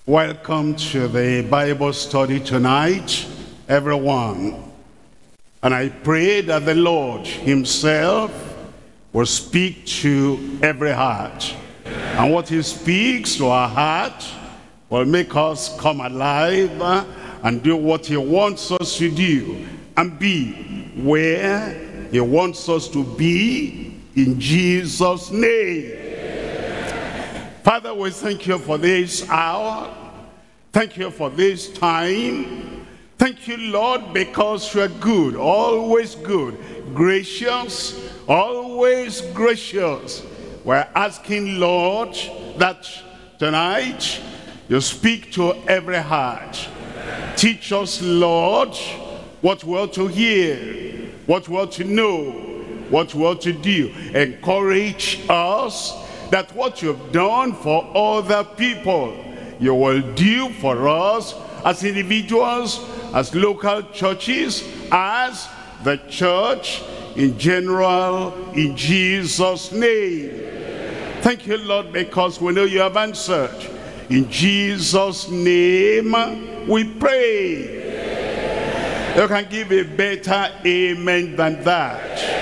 Welcome to the Bible study tonight, everyone. And I pray that the Lord himself will speak to every heart. And what he speaks to our heart will make us come alive and do what he wants us to do and be where he wants us to be, in Jesus' name. Father, we thank you for this hour. Thank you for this time. Thank you, Lord, because you are good, always good, gracious, always gracious. We're asking, Lord, that tonight you speak to every heart. Teach us, Lord, what we ought to hear, what we ought to know, what we ought to do. Encourage us that what you've done for other people, you will do for us as individuals, as local churches, as the church in general, in Jesus' name. Thank you, Lord, because we know you have answered. In Jesus' name we pray. You can give a better amen than that.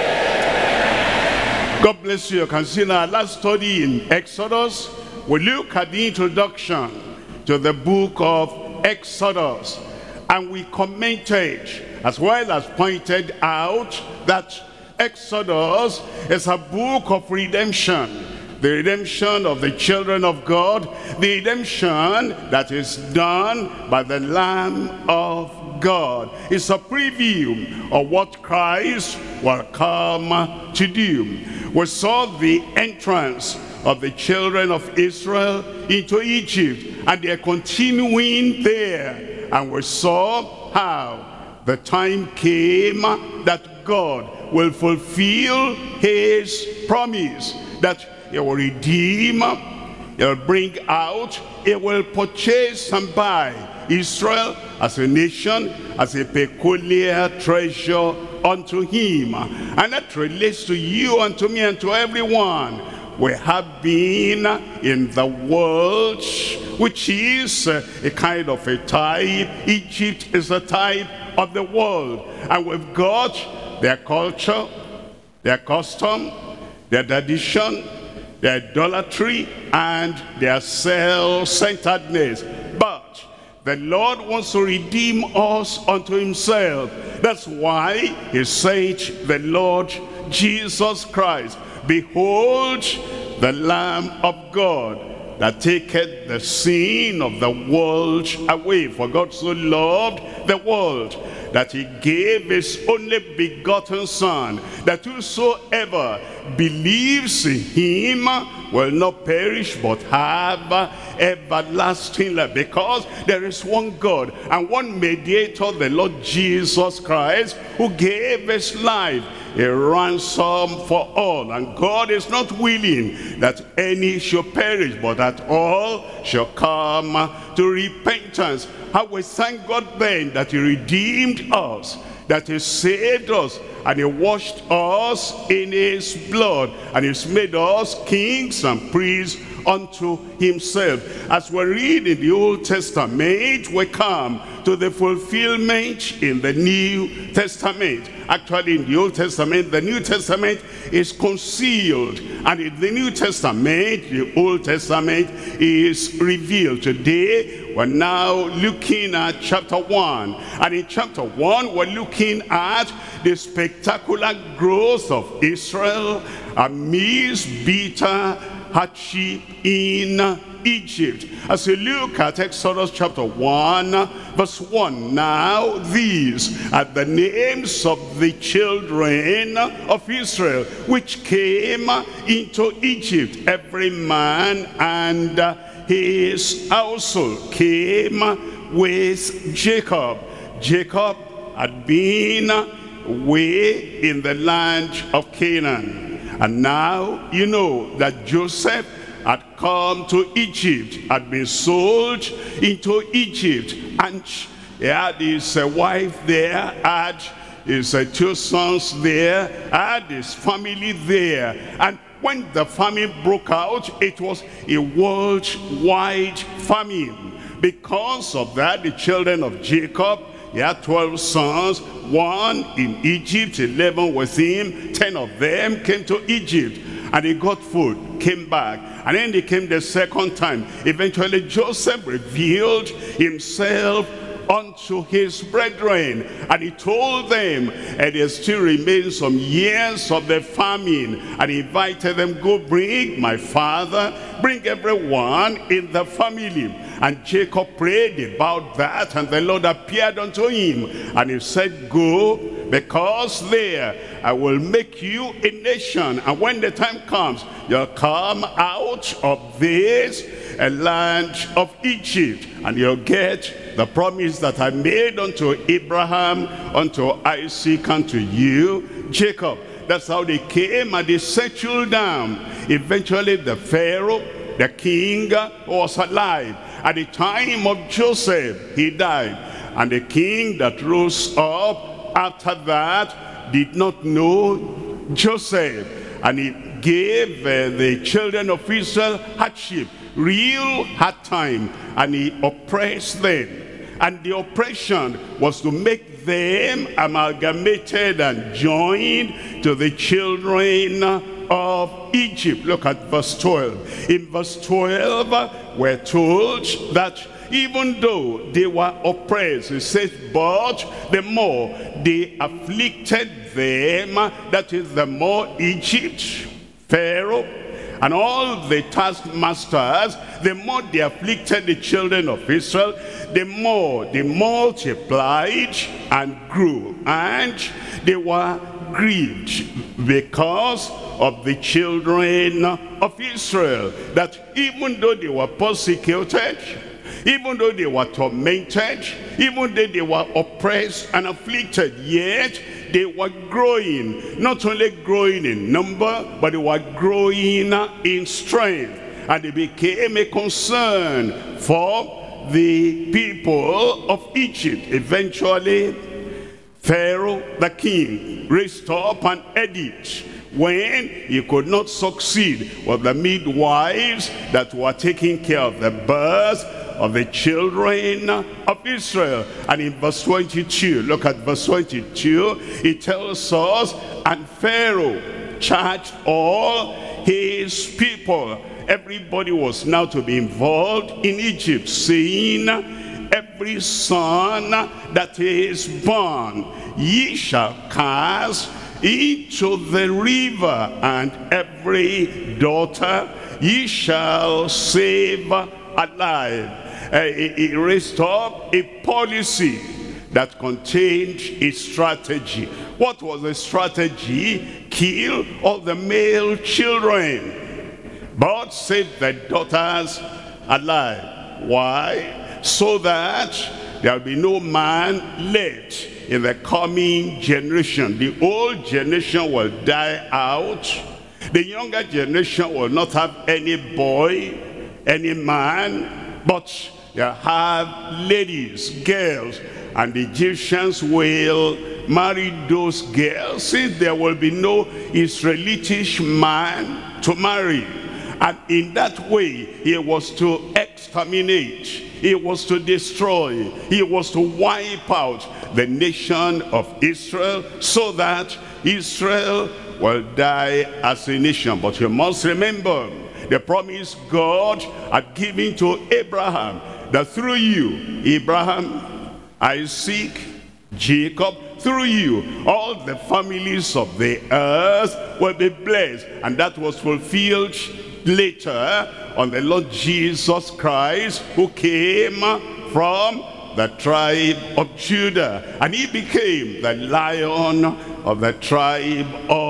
God bless you. You can see in our last study in Exodus, we look at the introduction to the book of Exodus. And we commented, as well as pointed out, that Exodus is a book of redemption. The redemption of the children of God. The redemption that is done by the Lamb of God. It's a preview of what Christ will come to do. We saw the entrance of the children of Israel into Egypt, and they're continuing there. And we saw how the time came that God will fulfill his promise, that he will redeem, he will bring out, he will purchase and buy Israel as a nation, as a peculiar treasure unto him. And that relates to you and to me and to everyone. We have been in the world, which is a kind of a type. Egypt is a type of the world. And we've got their culture, their custom, their tradition, their idolatry, and their self-centeredness. But the Lord wants to redeem us unto himself. That's why he sent the Lord Jesus Christ. Behold, the Lamb of God that taketh the sin of the world away. For God so loved the world that he gave his only begotten Son, that whosoever believes in him will not perish but have everlasting life. Because there is one God and one mediator, the Lord Jesus Christ, who gave his life a ransom for all. And God is not willing that any should perish, but that all shall come to repentance. How we thank God then that he redeemed us, that he saved us, and he washed us in his blood, and he's made us kings and priests unto himself. As we read in the Old Testament, we come to the fulfillment in the New Testament. Actually, in the Old Testament, the New Testament is concealed, and in the New Testament, the Old Testament is revealed. Today, we're now looking at chapter 1, and in chapter 1, we're looking at the spectacular growth of Israel amidst bitter hardship in Egypt. As we look at Exodus chapter 1 verse 1, now these are the names of the children of Israel which came into Egypt, every man and his household came with Jacob. Jacob had been away in the land of Canaan. And now you know that Joseph had come to Egypt, had been sold into Egypt, and he had his wife there, had his two sons there, had his family there. And when the famine broke out, it was a worldwide famine. Because of that, the children of Jacob, he had 12 sons, 1 in Egypt, 11 with him. 10 of them came to Egypt, and they got food, came back. And then they came the second time. Eventually Joseph revealed himself unto his brethren, and he told them, and there still remains some years of the famine, and he invited them, go bring my father, bring everyone in the family. And Jacob prayed about that, and the Lord appeared unto him, and he said, go, because there I will make you a nation, and when the time comes, you'll come out of this land of Egypt, and you'll get the promise that I made unto Abraham, unto Isaac, and to you, Jacob. That's how they came, and they settled down. Eventually the Pharaoh, the king, was alive. At the time of Joseph, he died. And the king that rose up after that did not know Joseph. And he gave the children of Israel hardship, real hard time, and he oppressed them. And the oppression was to make them amalgamated and joined to the children of Egypt. Look at verse 12. In verse 12, we're told that even though they were oppressed, it says, but the more they afflicted them, that is the more Egypt, Pharaoh, and all the taskmasters, the more they afflicted the children of Israel, the more they multiplied and grew, and they were grieved because of the children of Israel, that even though they were persecuted, even though they were tormented, even though they were oppressed and afflicted, yet they were growing, not only growing in number, but they were growing in strength. And they became a concern for the people of Egypt. Eventually, Pharaoh, the king, raised up an edict when he could not succeed with the midwives that were taking care of the birth of the children of Israel. And in verse 22, look at verse 22, it tells us, and Pharaoh charged all his people. Everybody was now to be involved in Egypt, saying, every son that is born ye shall cast into the river, and every daughter ye shall save alive. He raised up a policy that contained a strategy. What was the strategy? Kill all the male children, but save the daughters alive. Why? So that there will be no man left in the coming generation. The old generation will die out. The younger generation will not have any boy, any man, but they'll have ladies, girls, and the Egyptians will marry those girls, since there will be no Israelitish man to marry. And in that way, he was to exterminate, he was to destroy, he was to wipe out the nation of Israel, so that Israel will die as a nation. But you must remember the promise God had given to Abraham, that through you, Abraham, Isaac, Jacob, through you, all the families of the earth will be blessed. And that was fulfilled later on the Lord Jesus Christ, who came from the tribe of Judah, and he became the Lion of the tribe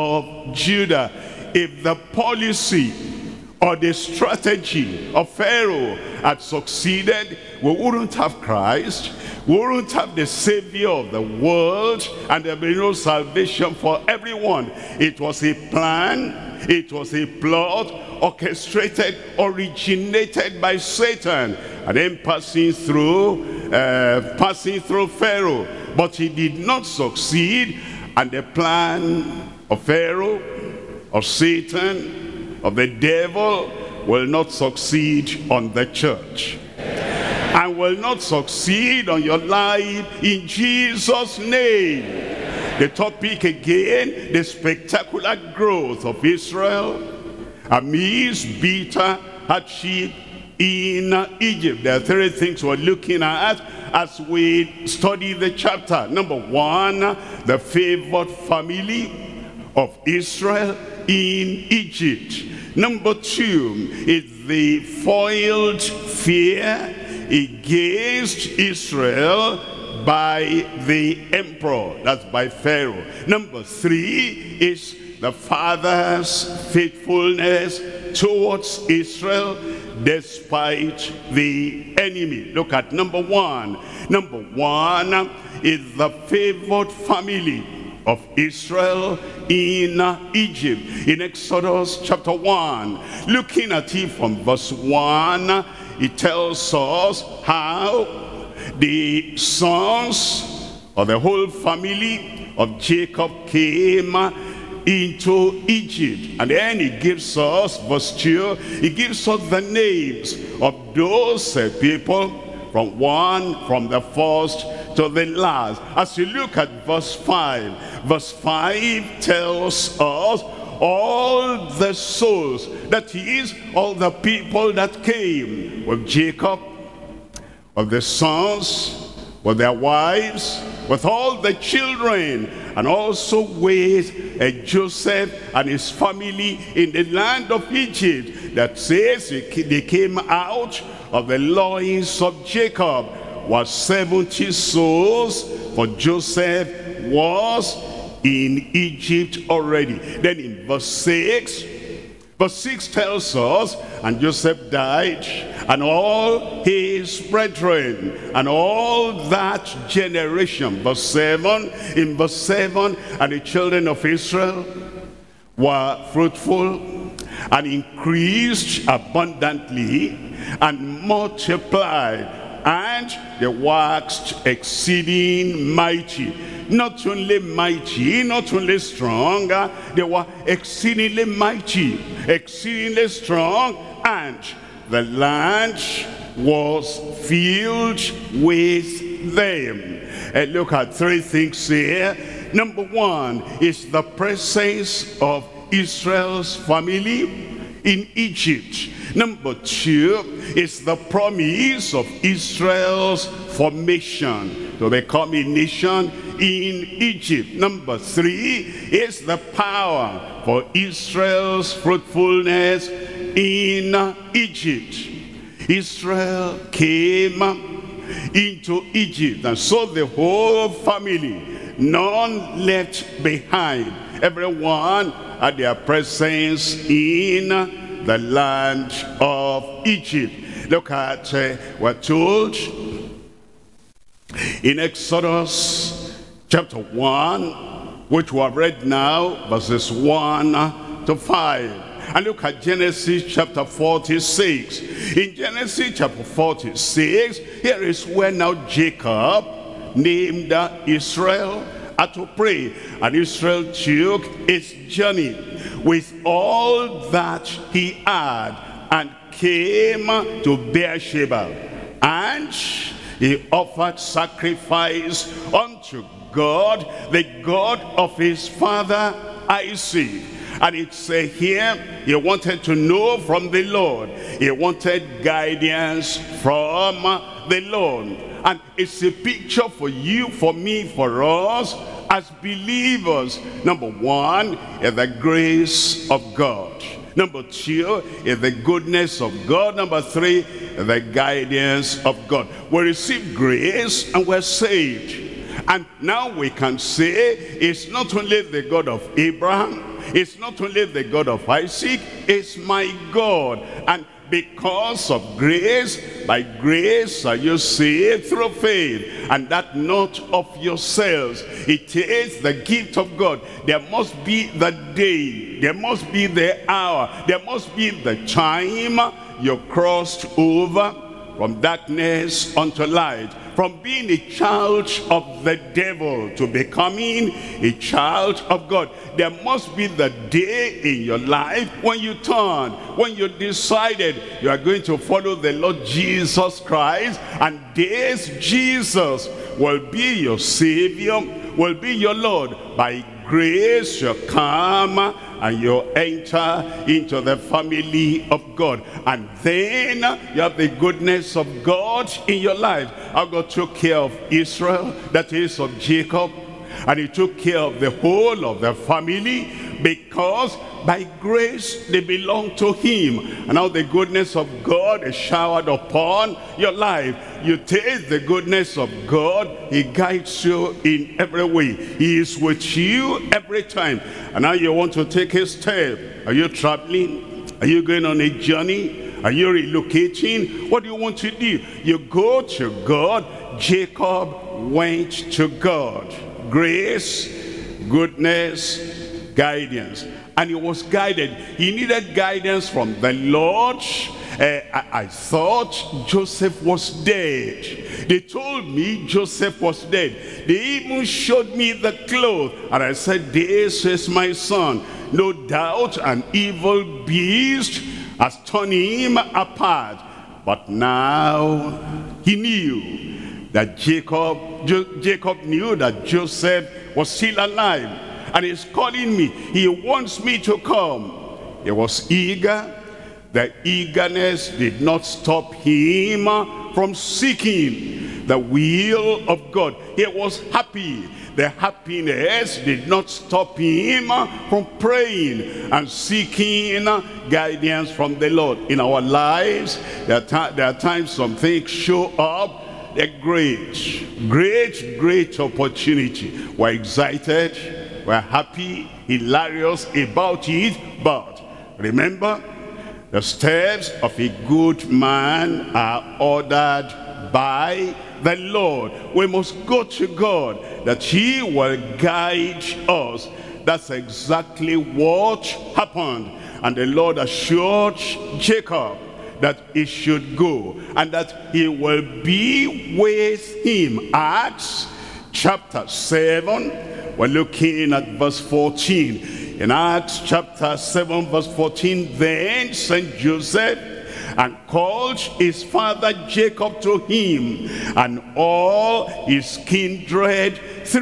of Judah. If the policy or the strategy of Pharaoh had succeeded, we wouldn't have Christ, we wouldn't have the Savior of the world, and there would be no salvation for everyone. It was a plan, it was a plot, orchestrated, originated by Satan, and then passing through Pharaoh. But he did not succeed, and the plan of Pharaoh, of Satan, of the devil will not succeed on the church. and will not succeed on your life in Jesus' name. The topic again, the spectacular growth of Israel amidst bitter hardship in Egypt. There are three things we're looking at as we study the chapter. Number one, the favored family of Israel in Egypt. Number two is the foiled fear against Israel by the emperor, that's by Pharaoh. Number three is the father's faithfulness towards Israel despite the enemy. Look at number one. Number one is the favored family of Israel in Egypt. In Exodus chapter 1, looking at it from verse 1, it tells us how the sons of the whole family of Jacob came into Egypt. And then he gives us, verse 2, he gives us the names of those people from the first to the last. As you look at verse 5 tells us all the souls, that is, all the people that came with Jacob, of the sons, with their wives, with all the children, and also with Joseph and his family in the land of Egypt, that says they came out of the loins of Jacob, was 70 souls, for Joseph was in Egypt already. Then in verse 6 tells us, and Joseph died, and all his brethren, and all that generation. In verse 7, and the children of Israel were fruitful, and increased abundantly, and multiplied, and they waxed exceeding mighty. Not only mighty, not only strong, they were exceedingly mighty, exceedingly strong, and the land was filled with them. And look at three things here. Number one is the presence of Israel's family in Egypt. Number two is the promise of Israel's formation to become a nation in Egypt. Number three is the power for Israel's fruitfulness in Egypt. Israel came into Egypt, and so the whole family, none left behind. Everyone had their presence in the land of Egypt. Look at, we're told in Exodus chapter 1, which we have read now, verses 1 to 5. And look at Genesis chapter 46. In Genesis chapter 46, here is where now Jacob named Israel had to pray. And Israel took his journey with all that he had and came to Beersheba. And he offered sacrifice unto God, the God of his father Isaac. And it's here, he wanted to know from the Lord. He wanted guidance from the Lord. And it's a picture for you, for me, for us as believers. Number one is the grace of God. Number two is the goodness of God. Number three is the guidance of God. We receive grace and we're saved. And now we can say it's not only the God of Abraham, it's not only the God of Isaac, it's my God. And because of grace, by grace are you saved through faith, and that not of yourselves. It is the gift of God. There must be the day, there must be the hour, there must be the time you crossed over from darkness unto light, from being a child of the devil to becoming a child of God. There must be the day in your life when you turn, when you decided you are going to follow the Lord Jesus Christ, and this Jesus will be your Savior, will be your Lord. By grace you come and you enter into the family of God, and then you have the goodness of God in your life. How God took care of Israel, that is of Jacob, and he took care of the whole of the family, because by grace they belong to him. And now the goodness of God is showered upon your life. You taste the goodness of God. He guides you in every way. He is with you every time. And now you want to take a step. Are you traveling? Are you going on a journey? Are you relocating? What do you want to do? You go to God. Jacob went to God. Grace, goodness, guidance. And he was guided. He needed guidance from the Lord. I thought Joseph was dead. They told me Joseph was dead. They even showed me the clothes, and I said, this is my son. No doubt an evil beast has torn him apart. But now he knew that Jacob knew that Joseph was still alive, and he's calling me. He wants me to come. He was eager. The eagerness did not stop him from seeking the will of God. He was happy. The happiness did not stop him from praying and seeking guidance from the Lord. In our lives, there are times some things show up. They're great opportunity. We're excited, we're happy, hilarious about it, but remember, the steps of a good man are ordered by the Lord. We must go to God, that he will guide us. That's exactly what happened. And the Lord assured Jacob that he should go, and that he will be with him. Acts chapter 7, we're looking at verse 14. In Acts chapter 7 verse 14, then sent Joseph and called his father Jacob to him, and all his kindred,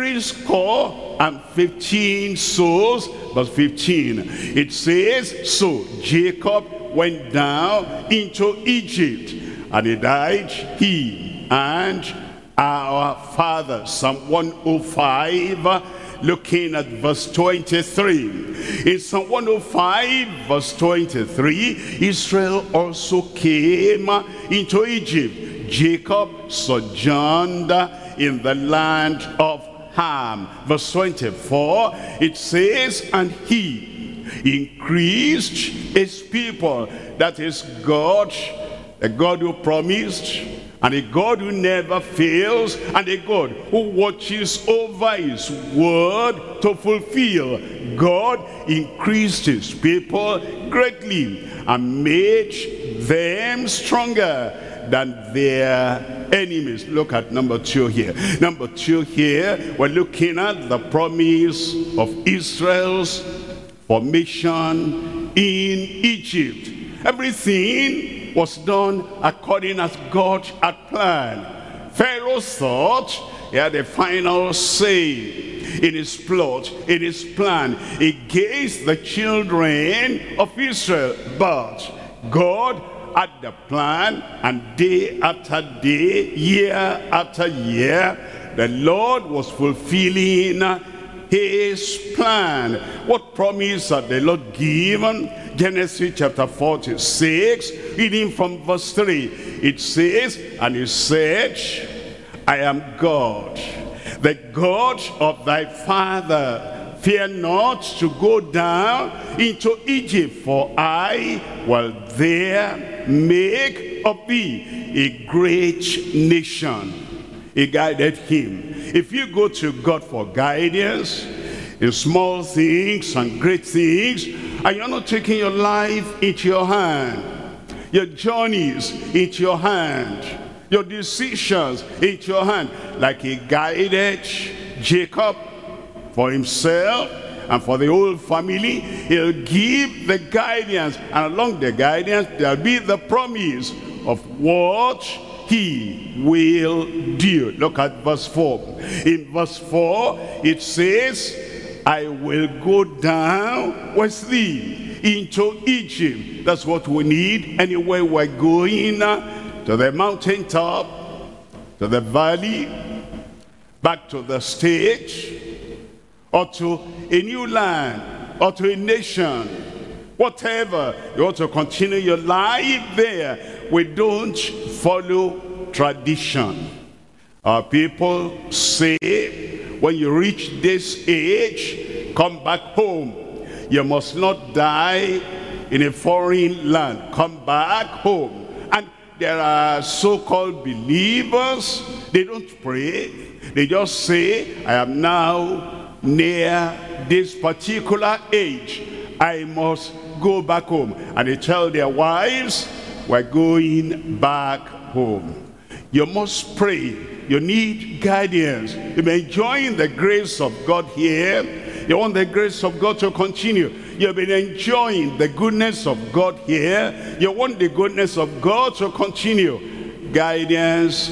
75 souls. Verse 15, it says, so Jacob went down into Egypt, and he died, he and our father. Psalm 105, looking at verse 23. In Psalm 105 verse 23, Israel also came into Egypt. Jacob sojourned in the land of Ham. Verse 24, it says, and he increased his people. That is God, the God who promised, and a God who never fails, and a God who watches over his word to fulfill. God increased his people greatly and made them stronger than their enemies. Look at number 2 here. Number 2 here, we're looking at the promise of Israel's formation in Egypt. Everything was done according as God had planned. Pharaoh thought he had a final say in his plot, in his plan against the children of Israel. But God had the plan, and day after day, year after year, the Lord was fulfilling his plan. What promise had the Lord given? Genesis chapter 46, reading from verse 3. It says, and he said, I am God, the God of thy father. Fear not to go down into Egypt, for I will there make of thee a great nation. He guided him. If you go to God for guidance in small things and great things, and you're not taking your life into your hand, your journeys into your hand, your decisions into your hand, like he guided Jacob for himself and for the whole family. He'll give the guidance, and along the guidance there'll be the promise of what he will do. Look at verse 4. In verse 4 it says, I will go down with thee into Egypt. That's what we need anywhere we're going, to the mountaintop, to the valley, back to the stage, or to a new land, or to a nation. Whatever, you want to continue your life there. We don't follow tradition. Our people say, when you reach this age, come back home. You must not die in a foreign land. Come back home. And there are so-called believers, they don't pray. They just say, I am now near this particular age. I must go back home. And they tell their wives, we're going back home. You must pray. You need guidance. You've been enjoying the grace of God here. You want the grace of God to continue. You've been enjoying the goodness of God here. You want the goodness of God to continue. Guidance,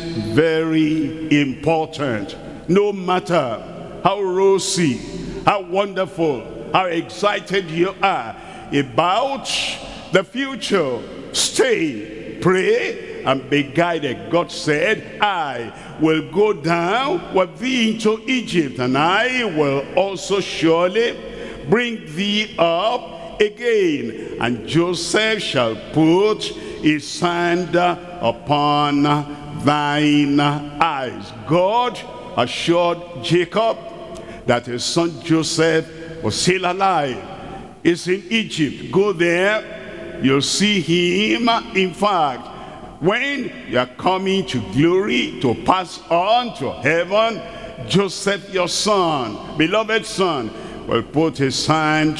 very important. No matter how rosy, how wonderful, how excited you are about the future, stay, pray, and be guided. God said, I will go down with thee into Egypt, and I will also surely bring thee up again. And Joseph shall put his hand upon thine eyes. God assured Jacob that his son Joseph was still alive. He's in Egypt. Go there, you'll see him. In fact, when you are coming to glory, to pass on to heaven, Joseph, your son, beloved son, will put his hand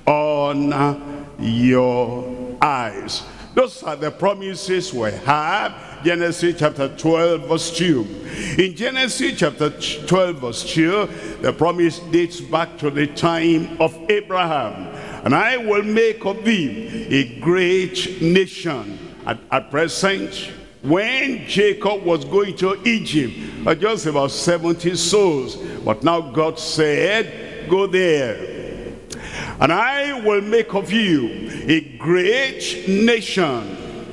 on your eyes. Those are the promises we have. Genesis chapter 12 verse 2. In Genesis chapter 12 verse 2, the promise dates back to the time of Abraham. And I will make of thee a great nation. At present, when Jacob was going to Egypt, just about 70 souls. But now God said, go there. And I will make of you a great nation.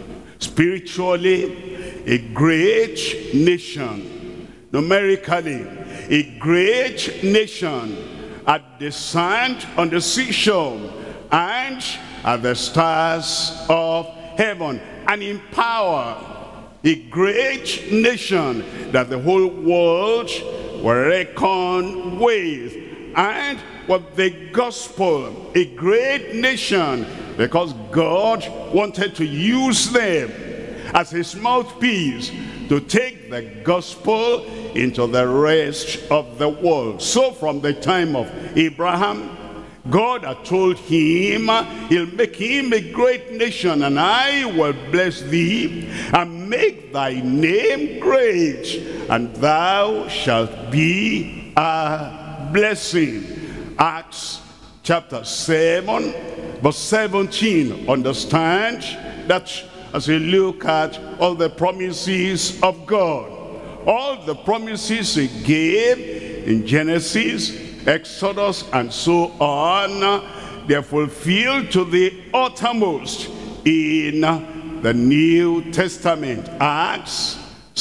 Spiritually, a great nation. Numerically, a great nation. At the sand on the seashore, and at the stars of heaven. And in power, a great nation that the whole world will reckon with. And with the gospel, a great nation, because God wanted to use them as his mouthpiece to take the gospel into the rest of the world. So from the time of Abraham, God had told him, he'll make him a great nation, and I will bless thee and make thy name great, and thou shalt be a blessing. Acts chapter 7 verse 17. Understand that as we look at all the promises of God, all the promises he gave in Genesis, Exodus, and so on, they're fulfilled to the uttermost in the New Testament. Acts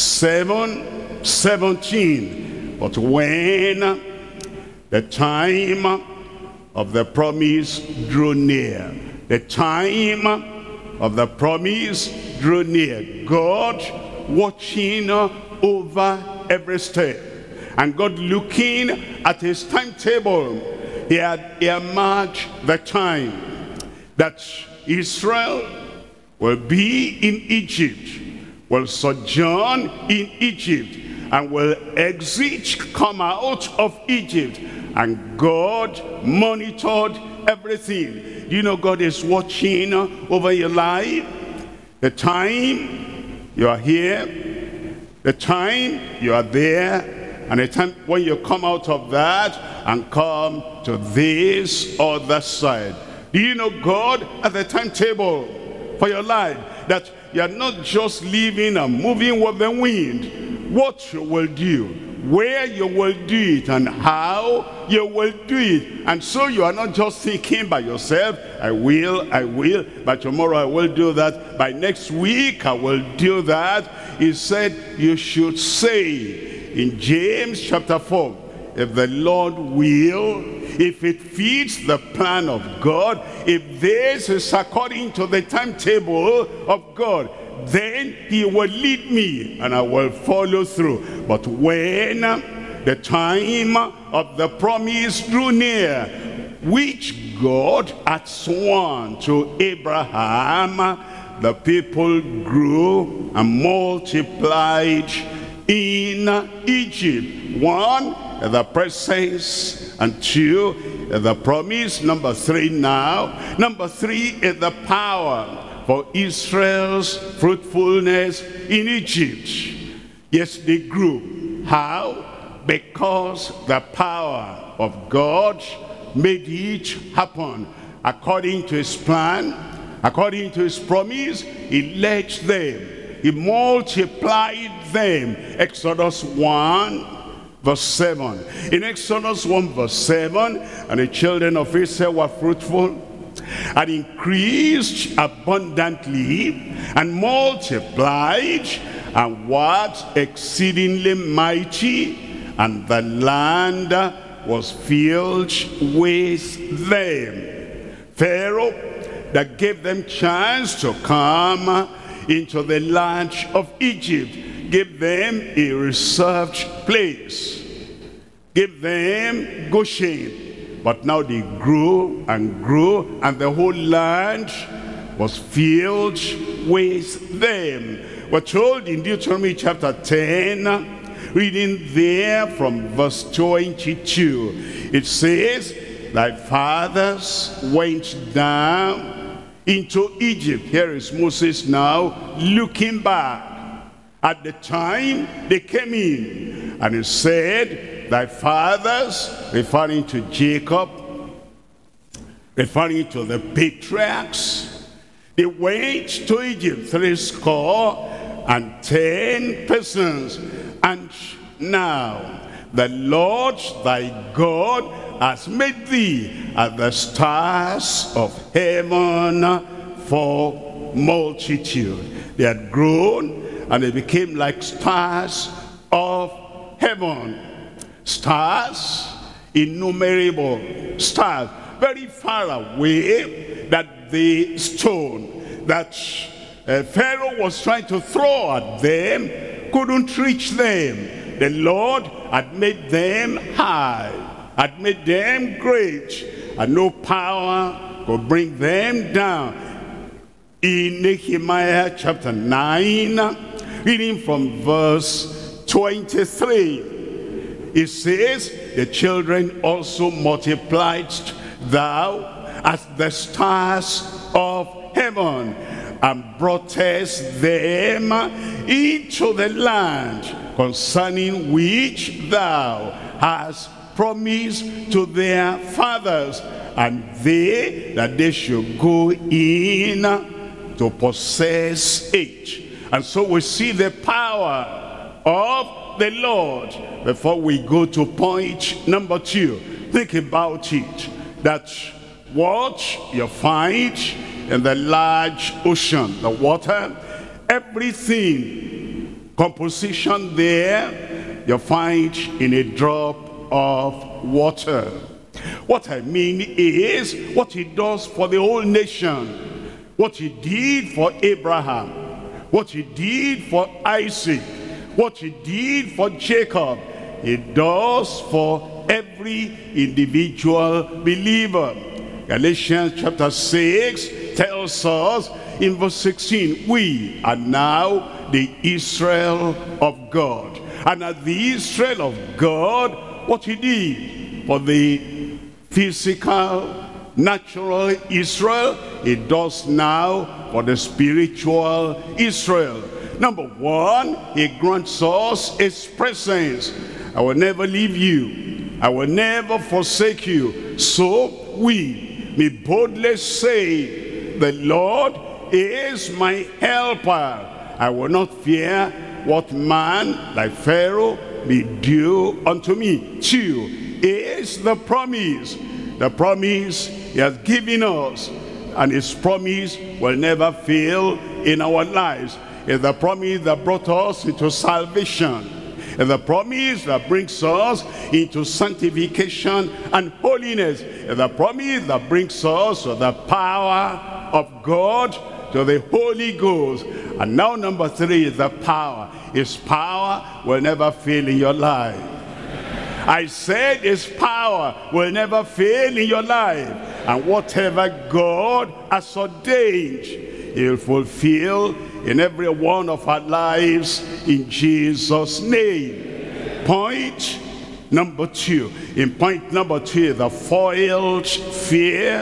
7:17. But when the time of the promise drew near, the time of the promise drew near, God watching over every step, and God looking at his timetable, he had earmarked the time that Israel will be in Egypt, will sojourn in Egypt, and will exit, come out of Egypt. And God monitored everything. You know God is watching over your life. The time you are here, The time you are there, and the time when you come out of that and come to this other side. Do you know God has a timetable for your life? That you are not just living and moving with the wind. What you will do, where you will do it, and how you will do it. And so you are not just thinking by yourself, I will, by tomorrow I will do that, by next week I will do that. He said you should say in James chapter 4, if the Lord will, if it fits the plan of God, if this is according to the timetable of God, then he will lead me and I will follow through. But when the time of the promise drew near, which God had sworn to Abraham, the people grew and multiplied in Egypt. One, the presence, and two, the promise. Number three now. Number three is the power for Israel's fruitfulness in Egypt. Yes, they grew. How? Because the power of God made it happen. According to his plan, according to his promise, he led them. He multiplied them. Exodus 1 verse 7. In Exodus 1 verse 7, and the children of Israel were fruitful and increased abundantly and multiplied and was exceedingly mighty, and the land was filled with them. Pharaoh that gave them chance to come into the land of Egypt, gave them a reserved place, gave them Goshen. But now they grew, and the whole land was filled with them. We're told in Deuteronomy chapter 10, reading there from verse 22, it says, thy fathers went down into Egypt. Here is Moses now looking back at the time they came in, and he said, thy fathers, referring to Jacob, referring to the patriarchs, they went to Egypt 70 persons. And now the Lord thy God has made thee as the stars of heaven for multitude. They had grown and they became like stars of heaven. Stars, innumerable stars, very far away, that the stone that Pharaoh was trying to throw at them couldn't reach them. The Lord had made them high, had made them great, and no power could bring them down. In Nehemiah chapter 9, reading from verse 23, it says, the children also multiplied thou as the stars of heaven, and broughtest them into the land concerning which thou hast promised to their fathers, and they that they should go in to possess it. And so we see the power of the Lord. Before we go to point number 2, think about it, that what you find in the large ocean, the water, everything, composition there, you find in a drop of water. What I mean is what he does for the whole nation, what he did for Abraham, what he did for Isaac, what he did for Jacob, he does for every individual believer. Galatians chapter 6 tells us in verse 16, we are now the Israel of God. And as the Israel of God, what he did for the physical, natural Israel, he does now for the spiritual Israel. Number one, he grants us his presence. I will never leave you. I will never forsake you. So we may boldly say, the Lord is my helper. I will not fear what man like Pharaoh may do unto me. Two is the promise. The promise he has given us, and his promise will never fail in our lives. It's the promise that brought us into salvation. It's the promise that brings us into sanctification and holiness. It's the promise that brings us to the power of God, to the Holy Ghost. And now number three is the power. His power will never fail in your life. I said his power will never fail in your life. And whatever God has ordained, he'll fulfill in every one of our lives in Jesus' name. Point number two. In point number two, the foiled fear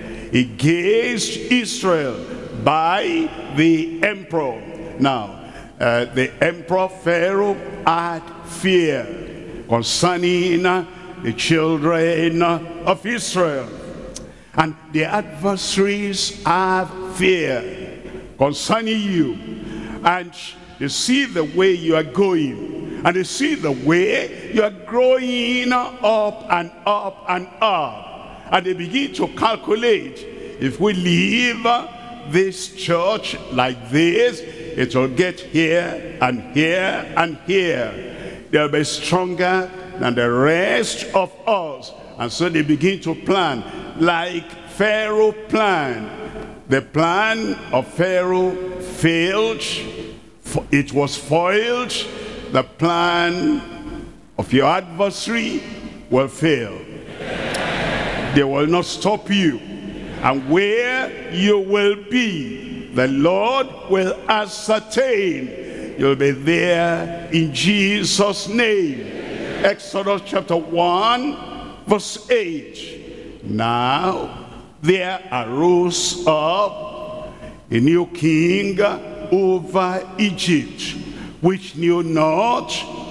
against Israel by the emperor. Now, the emperor Pharaoh had fear concerning the children of Israel. And the adversaries have fear concerning you. And they see the way you are going. And they see the way you are growing up and up and up. And they begin to calculate, if we leave this church like this, it will get here and here and here. They'll be stronger than the rest of us. And so they begin to plan like Pharaoh planned. The plan of Pharaoh failed. It was foiled. The plan of your adversary will fail. They will not stop you. And where you will be, the Lord will ascertain. You'll be there in Jesus' name. Exodus chapter 1 verse 8. Now there arose up a new king over Egypt, which knew not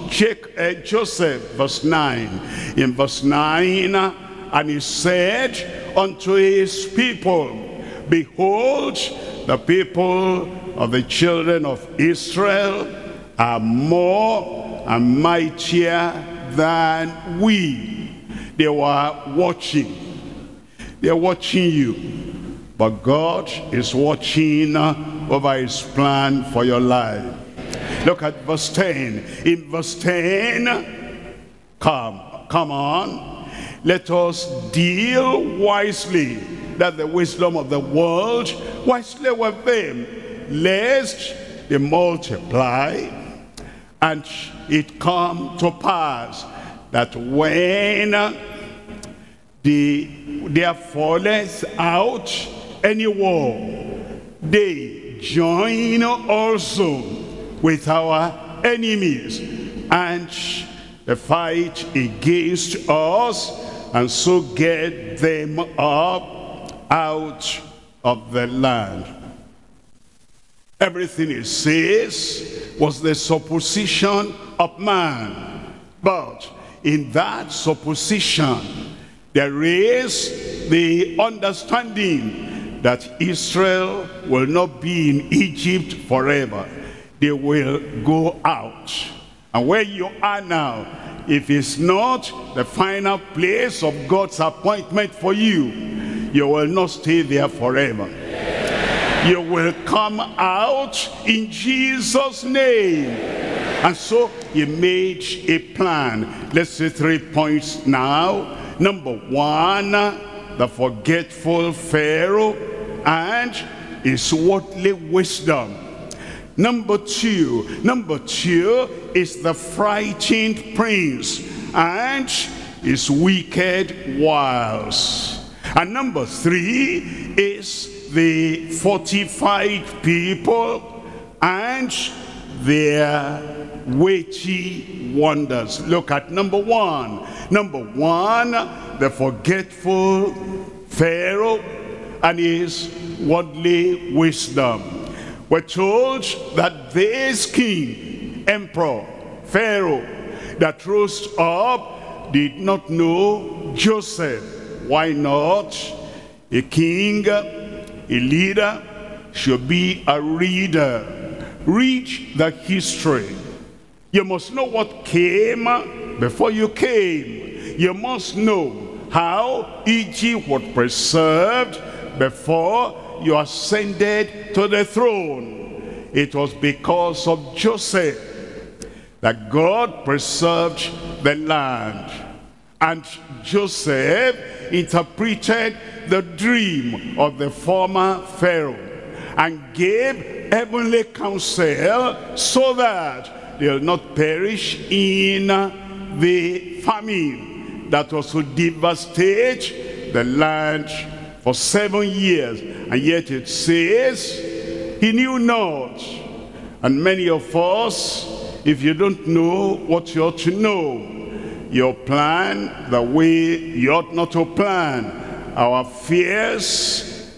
Joseph. Verse 9. In verse 9, and he said unto his people, behold, the people of the children of Israel are more and mightier than we. They were watching. They're watching you. But God is watching over his plan for your life. Look at verse 10. In verse 10, come on. Let us deal wisely, that the wisdom of the world wisely with them, lest they multiply, and it come to pass that when there falleth out any war, they join also with our enemies, and they fight against us, and so get them up out of the land. Everything it says was the supposition of man. But in that supposition, there is the understanding that Israel will not be in Egypt forever. They will go out. And where you are now, if it's not the final place of God's appointment for you, you will not stay there forever. You will come out in Jesus' name. And so he made a plan. Let's see 3 points now. Number one, the forgetful Pharaoh and his worldly wisdom. Number two is the frightened prince and his wicked wiles. And number three is the fortified people and their weighty wonders. Look at number one. Number one, the forgetful Pharaoh and his worldly wisdom. We're told that this king, emperor, Pharaoh, that rose up did not know Joseph. Why not? A king, a leader, should be a reader. Read the history. You must know what came before you came. You must know how Egypt was preserved before you ascended to the throne. It was because of Joseph that God preserved the land. And Joseph interpreted the dream of the former Pharaoh and gave heavenly counsel so that they'll not perish in the famine that was to devastate the land for 7 years. And yet it says, he knew not. And many of us, if you don't know what you ought to know, you plan the way you ought not to plan. Our fears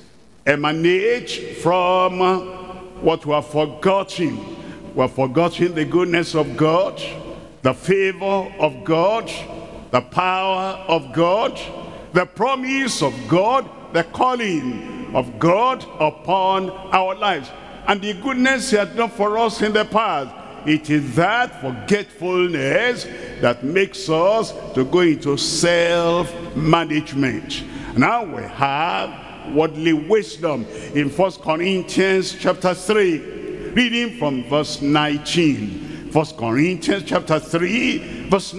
emanate from what we have forgotten. We have forgotten the goodness of God, the favor of God, the power of God, the promise of God, the calling of God upon our lives, and the goodness he had done for us in the past. It is that forgetfulness that makes us to go into self-management. Now we have worldly wisdom in 1 Corinthians chapter 3, reading from verse 19. 1 Corinthians chapter 3, verse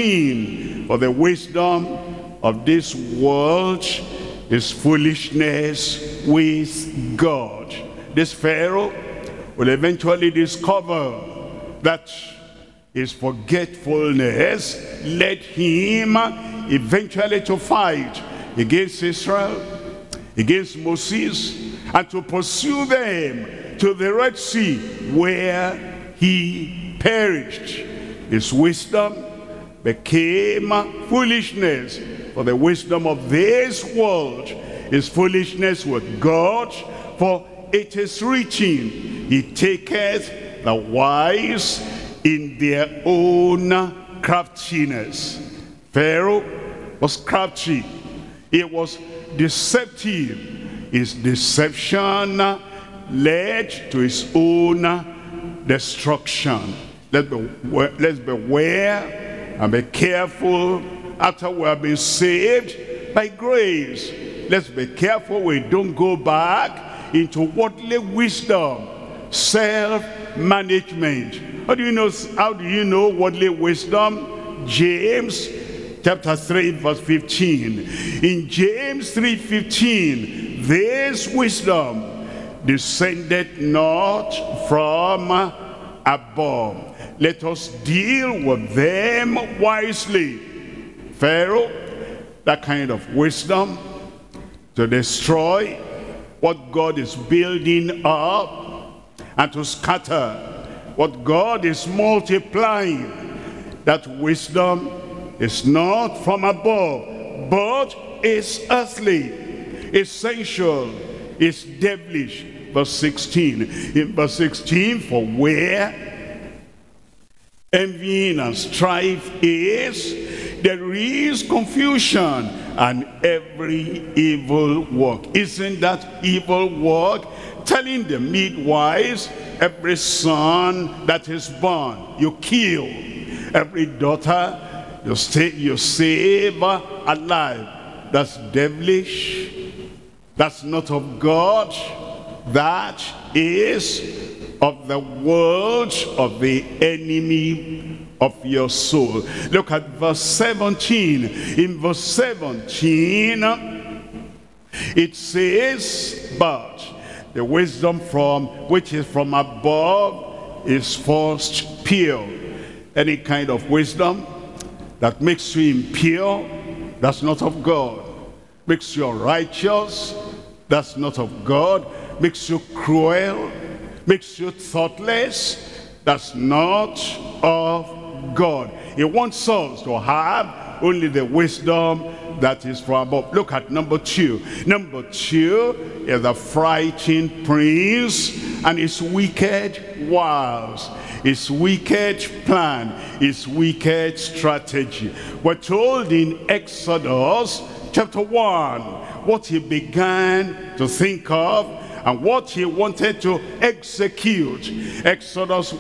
19. For the wisdom of this world is foolishness with God. This Pharaoh will eventually discover that his forgetfulness led him eventually to fight against Israel, against Moses, and to pursue them to the Red Sea, where he perished. His wisdom became foolishness, for the wisdom of this world is foolishness with God. For it is written, he taketh the wise in their own craftiness. Pharaoh was crafty. He was deceptive. His deception led to his own destruction. Let's beware and be careful after we have been saved by grace. Let's be careful we don't go back into worldly wisdom, self-management. How do you know worldly wisdom? James chapter 3 verse 15. In James 3:15, this wisdom descended not from above. Let us deal with them wisely. Pharaoh, that kind of wisdom to destroy what God is building up and to scatter what God is multiplying. That wisdom is not from above, but is earthly, essential, is devilish. Verse 16. In verse 16, for where envying and strife is, there is confusion and every evil work. Isn't that evil work? Telling the midwives, every son that is born, you kill. Every daughter, you save alive. That's devilish. That's not of God. That is of the world, of the enemy of your soul. Look at verse 17. In verse 17, it says, but the wisdom which is from above is first pure. Any kind of wisdom that makes you impure, that's not of God. Makes you righteous, that's not of God. Makes you cruel, makes you thoughtless, that's not of God. He wants us to have only the wisdom that is from above. Look at number 2. Number 2 is the frightened prince and his wicked wiles, his wicked plan, his wicked strategy. We're told in Exodus chapter 1 what he began to think of and what he wanted to execute. Exodus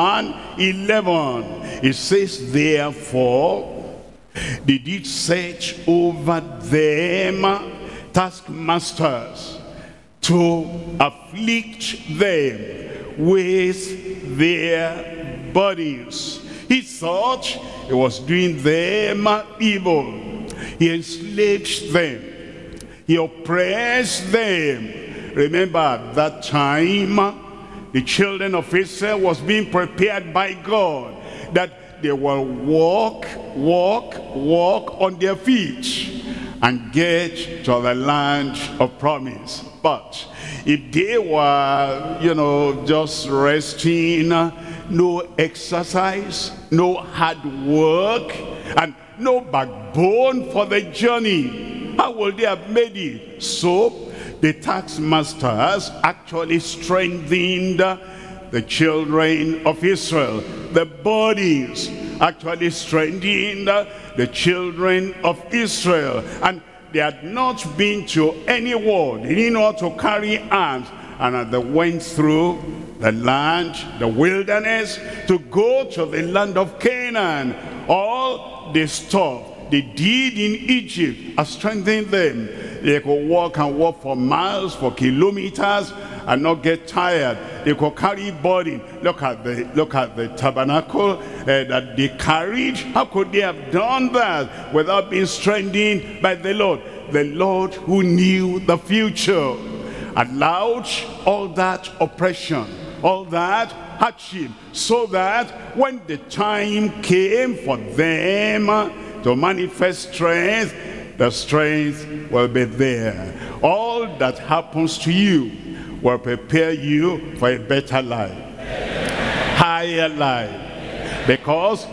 1:11, it says, therefore they did set over them taskmasters to afflict them with their bodies. He thought he was doing them evil. He enslaved them. He oppressed them. Remember, at that time, the children of Israel was being prepared by God that they will walk on their feet and get to the land of promise. But if they were, just resting, no exercise, no hard work, and no backbone for the journey, how would they have made it? So the taskmasters actually strengthened the children of Israel. The bodies actually strengthened the children of Israel. And they had not been to any war. They didn't know how to carry arms. And they went through the land, the wilderness, to go to the land of Canaan. All the stuff they did in Egypt has strengthened them. They could walk and walk for miles, for kilometers, and not get tired. They could carry burden. Look at the tabernacle that they carried. How could they have done that without being strengthened by the Lord? The Lord who knew the future allowed all that oppression, all that hardship, so that when the time came for them to manifest strength, the strength will be there. All that happens to you will prepare you for a better life, higher life, because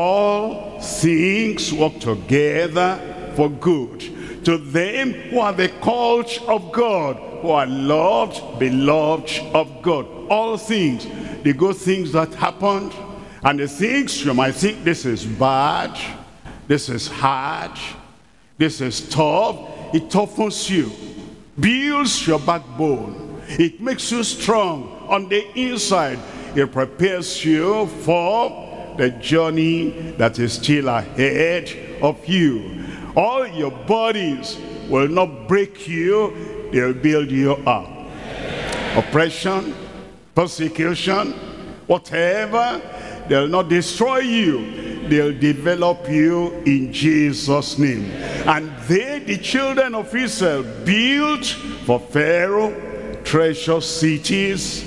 all things work together for good to them who are the called of God, who are loved, beloved of God. All things, the good things that happened, and the things you might think this is bad, this is hard, this is tough, it toughens you, builds your backbone, it makes you strong on the inside. It prepares you for the journey that is still ahead of you. All your bodies will not break you, they'll build you up. Oppression, persecution, whatever, they'll not destroy you, they'll develop you in Jesus' name. And they, the children of Israel, built for Pharaoh treasure cities,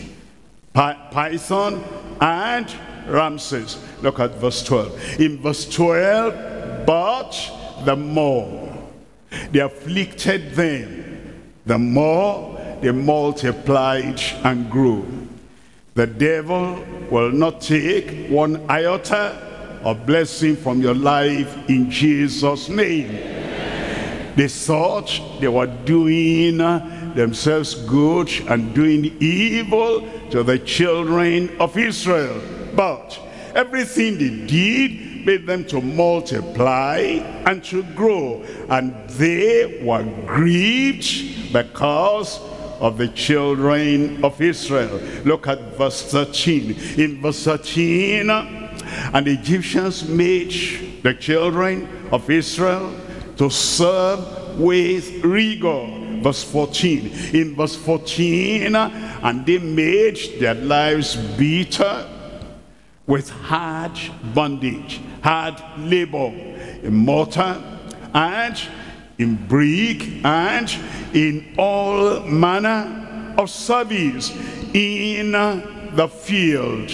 Pithom and Ramses. Look at verse 12. In verse 12, but the more they afflicted them, the more they multiplied and grew. The devil will not take one iota of blessing from your life in Jesus' name. They thought they were doing themselves good and doing evil to the children of Israel. But everything they did made them to multiply and to grow. And they were grieved because of the children of Israel. Look at verse 13. In verse 13, and the Egyptians made the children of Israel to serve with rigor. Verse 14. In verse 14, and they made their lives bitter with hard bondage, hard labor, in mortar and in brick and in all manner of service in the field.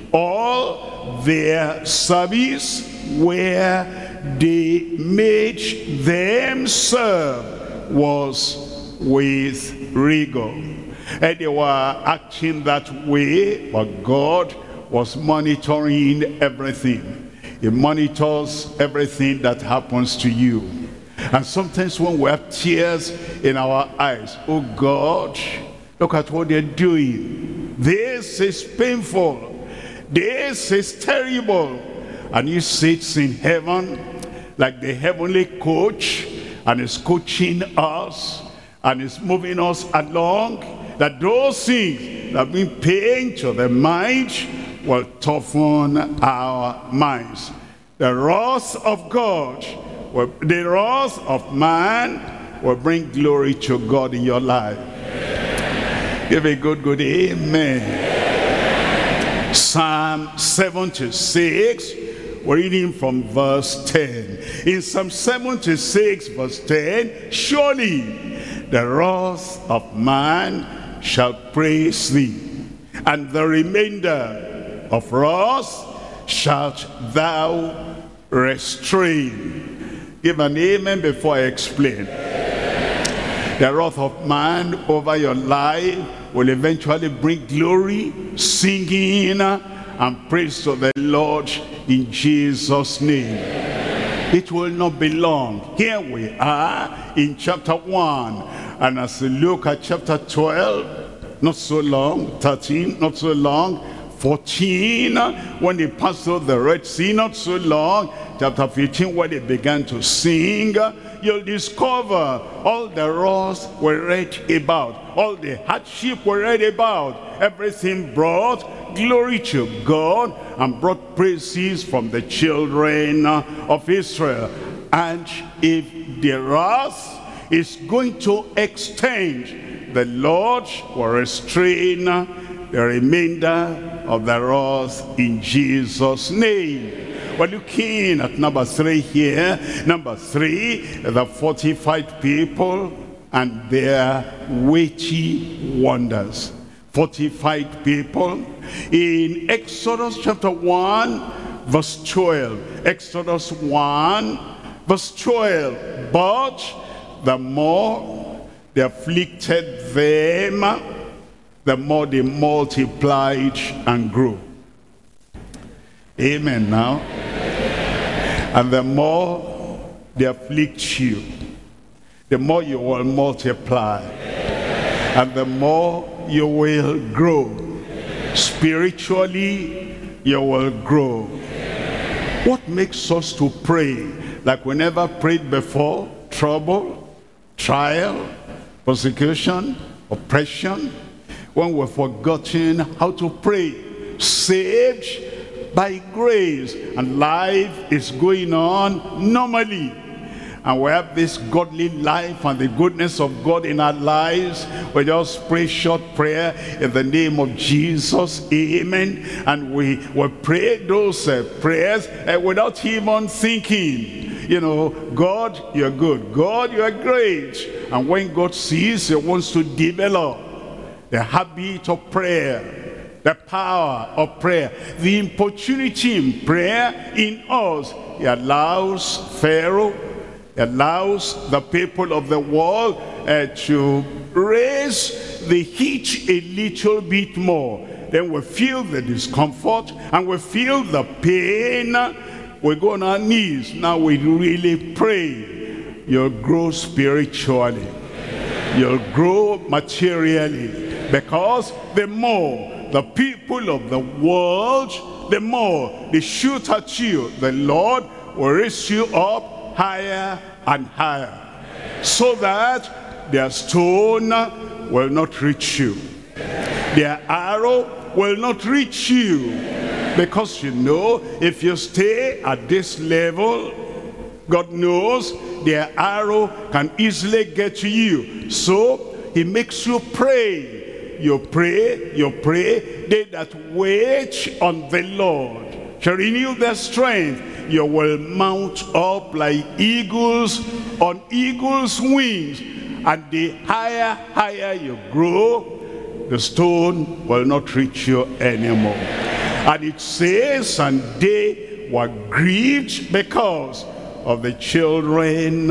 All their service where they made them serve was with rigor. And they were acting that way, but God was monitoring everything. He monitors everything that happens to you. And sometimes when we have tears in our eyes, oh God, look at what they're doing. This is painful. This is terrible. And he sits in heaven like the heavenly coach and is coaching us and is moving us along, that those things that bring pain to the mind will toughen our minds. The wrath of God, the wrath of man will bring glory to God in your life. Give a good amen. Psalm 76, we're reading from verse 10. In Psalm 76 verse 10, surely the wrath of man shall praise thee, and the remainder of wrath shalt thou restrain. Give an amen before I explain. The wrath of man over your life will eventually bring glory, singing, and praise to the Lord in Jesus' name. It will not be long. Here we are in chapter 1. And as we look at chapter 12, not so long, 13, not so long, 14, when they passed through the Red Sea, not so long, chapter 15, when they began to sing, you'll discover all the wrath we read about, all the hardship we read about, everything brought glory to God and brought praises from the children of Israel. And if the wrath is going to extend, the Lord will restrain the remainder of the wrath in Jesus' name. We're looking at number 3 here. Number 3, the fortified people and their weighty wonders. Fortified people. In Exodus chapter 1, verse 12. Exodus 1, verse 12. But the more they afflicted them, the more they multiplied and grew. Amen now. And the more they afflict you, the more you will multiply. And the more you will grow. Spiritually, you will grow. What makes us to pray like we never prayed before? Trouble, trial, persecution, oppression. When we've forgotten how to pray. Saved by grace, and life is going on normally, and we have this godly life and the goodness of God in our lives. We just pray short prayer in the name of Jesus, amen, and we pray those prayers without even thinking, you know, God, you're good, God, you're great. And when God sees, he wants to develop the habit of prayer, the power of prayer, the importunity in prayer in us. He allows Pharaoh, he allows the people of the world to raise the heat a little bit more. Then we feel the discomfort and we feel the pain. We go on our knees. Now we really pray. You'll grow spiritually. You'll grow materially. Because the more the people of the world, the more they shoot at you, the Lord will raise you up higher and higher, so that their stone will not reach you, their arrow will not reach you. Because you know, if you stay at this level, God knows their arrow can easily get to you. So he makes you pray. You pray, you pray. They that wait on the Lord shall renew their strength. You will mount up like eagles on eagles' wings. And the higher you grow, the stone will not reach you anymore. And it says, and they were grieved because of the children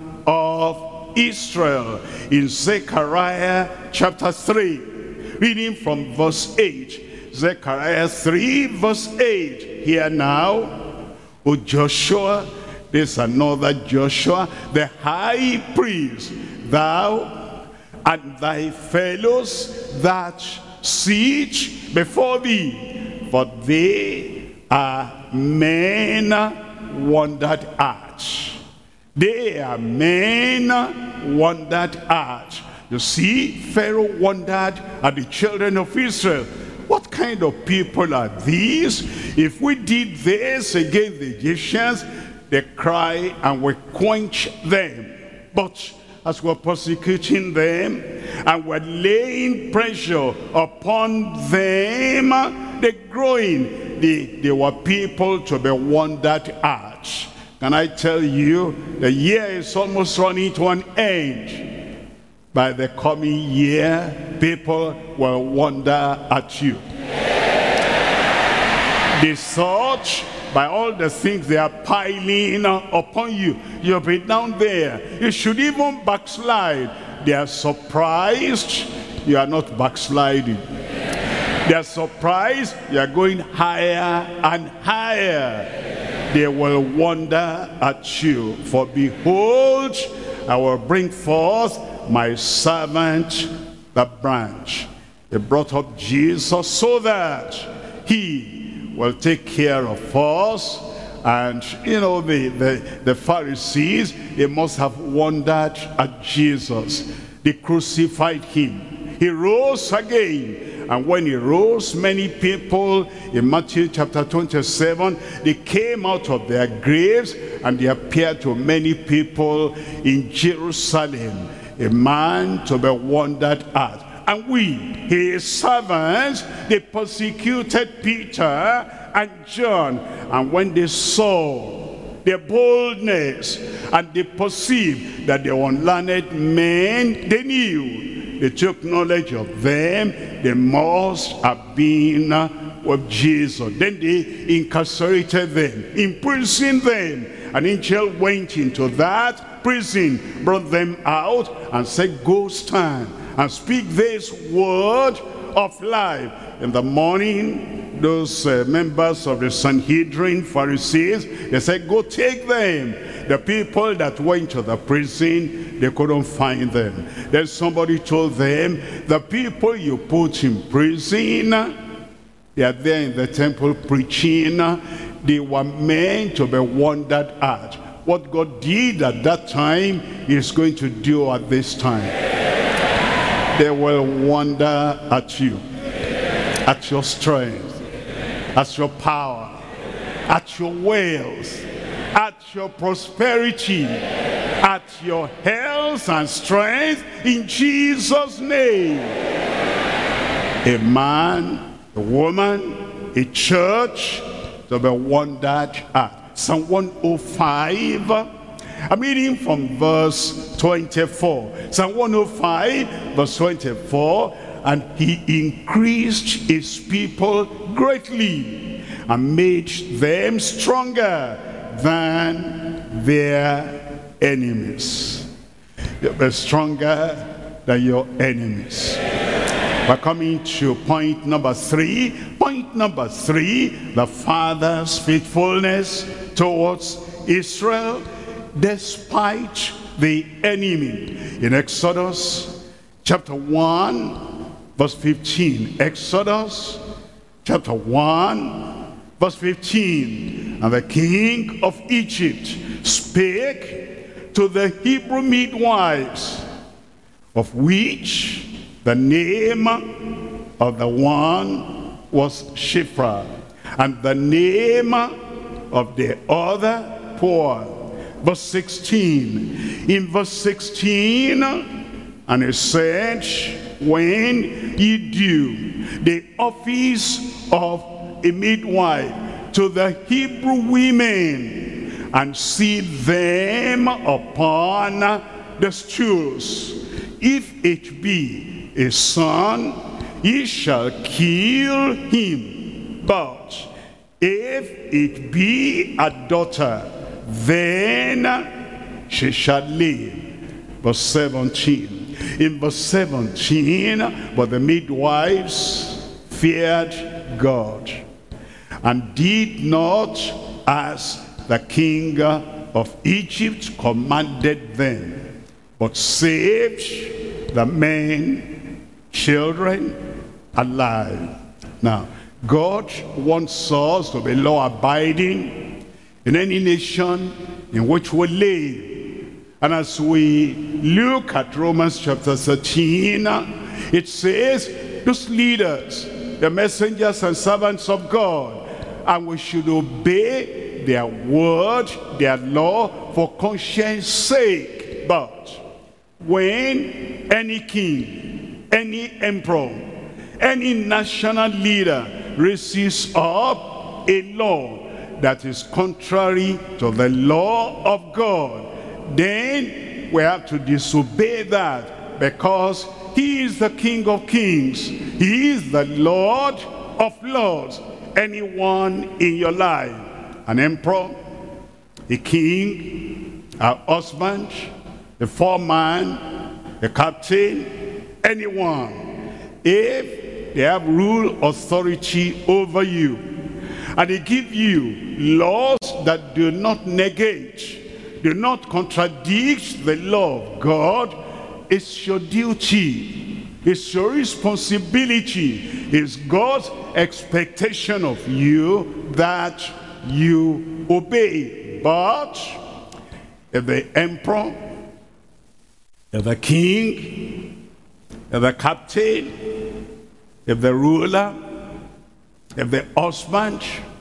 of Israel. In Zechariah chapter 3, reading from verse 8. Zechariah 3 verse 8. Hear now, O Joshua, there's another Joshua, the high priest, thou and thy fellows that sit before thee, for they are men wondered at. They are men wondered at. You see, Pharaoh wondered at the children of Israel. What kind of people are these? If we did this against the Egyptians, they cry and we quench them. But as we're persecuting them and we're laying pressure upon them, they're growing. They were people to be wondered at. Can I tell you, the year is almost running to an end. By the coming year, people will wonder at you. They thought, by all the things they are piling upon you, you'll be down there. You should even backslide. They are surprised you are not backsliding. They are surprised you are going higher and higher. They will wonder at you. For behold, I will bring forth my servant, the branch. They brought up Jesus so that he will take care of us. And you know, the Pharisees, they must have wondered at Jesus. They crucified him. He rose again. And when he rose, many people in Matthew chapter 27, they came out of their graves and they appeared to many people in Jerusalem. A man to be wondered at. And we, his servants, they persecuted Peter and John. And when they saw their boldness and they perceived that they were unlearned men, they knew, they took knowledge of them, they must have been with Jesus. Then they incarcerated them, imprisoned them. An angel went into that prison, brought them out and said, go stand and speak this word of life. In the morning, those members of the Sanhedrin, Pharisees, they said, go take them. The people that went to the prison, they couldn't find them. Then somebody told them, the people you put in prison, they are there in the temple preaching. They were meant to be wondered at. What God did at that time, he is going to do at this time. They will wonder at you, at your strength, at your power, at your wealth, at your prosperity, at your health and strength, in Jesus' name. A man, a woman, a church to be wondered at. Psalm 105, I'm reading from verse 24. Psalm 105, verse 24. And he increased his people greatly and made them stronger than their enemies. You'll be stronger than your enemies. We're coming to point number 3. Point number 3, the Father's faithfulness towards Israel despite the enemy. In Exodus chapter 1, verse 15. Exodus chapter 1, verse 15. And the king of Egypt spake to the Hebrew midwives, of which the name of the one was Shiphrah, and the name of the other Puah. Verse 16. In verse 16, and it said, when ye do the office of a midwife to the Hebrew women, and see them upon the stools, if it be a son, ye shall kill him. But if it be a daughter, then she shall live. Verse 17. In verse 17, but the midwives feared God, and did not as the king of Egypt commanded them, but saved the men, children alive. Now, God wants us to be law-abiding in any nation in which we live. And as we look at Romans chapter 13, it says, those leaders, the messengers and servants of God, and we should obey their word, their law, for conscience sake. But when any king, any emperor, any national leader raises up a law that is contrary to the law of God, then we have to disobey that, because he is the King of Kings. He is the Lord of Lords. Anyone in your life, an emperor, a king, a husband, a foreman, a captain, anyone, if they have rule authority over you, and they give you laws that do not negate, do not contradict the law of God, it's your duty, it's your responsibility, it's God's expectation of you that you obey. But if the emperor, if the king, if the captain, if the ruler, if the husband,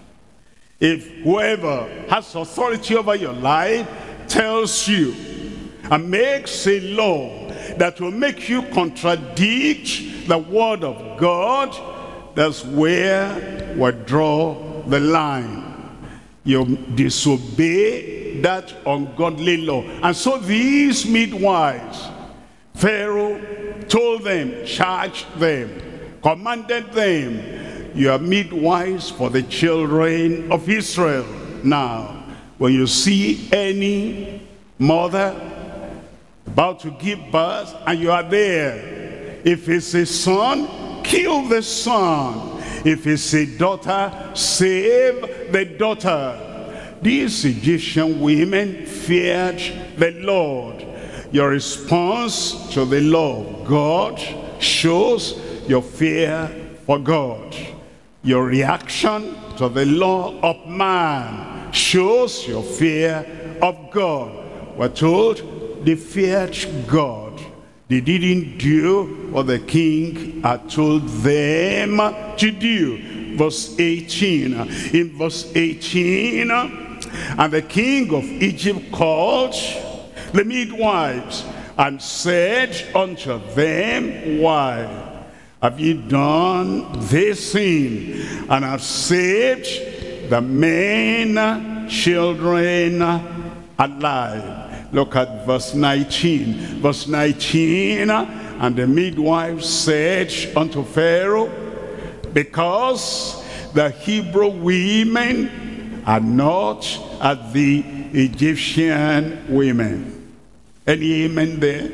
if whoever has authority over your life tells you and makes a law that will make you contradict the word of God, that's where we draw the line. You disobey that ungodly law. And so these midwives, Pharaoh told them, charged them, commanded them, you are midwives for the children of Israel. Now, when you see any mother about to give birth and you are there, if it's a son, kill the son. If it's a daughter, save the daughter. These Egyptian women feared the Lord. Your response to the law of God shows your fear for God. Your reaction to the law of man shows your fear of God. We're told they feared God. They didn't do what the king had told them to do. Verse 18. In verse 18, and the king of Egypt called the midwives and said unto them, why have ye done this thing, and have saved the men, children alive? Look at verse 19. Verse 19, and the midwives said unto Pharaoh, because the Hebrew women are not as the Egyptian women. Any amen there?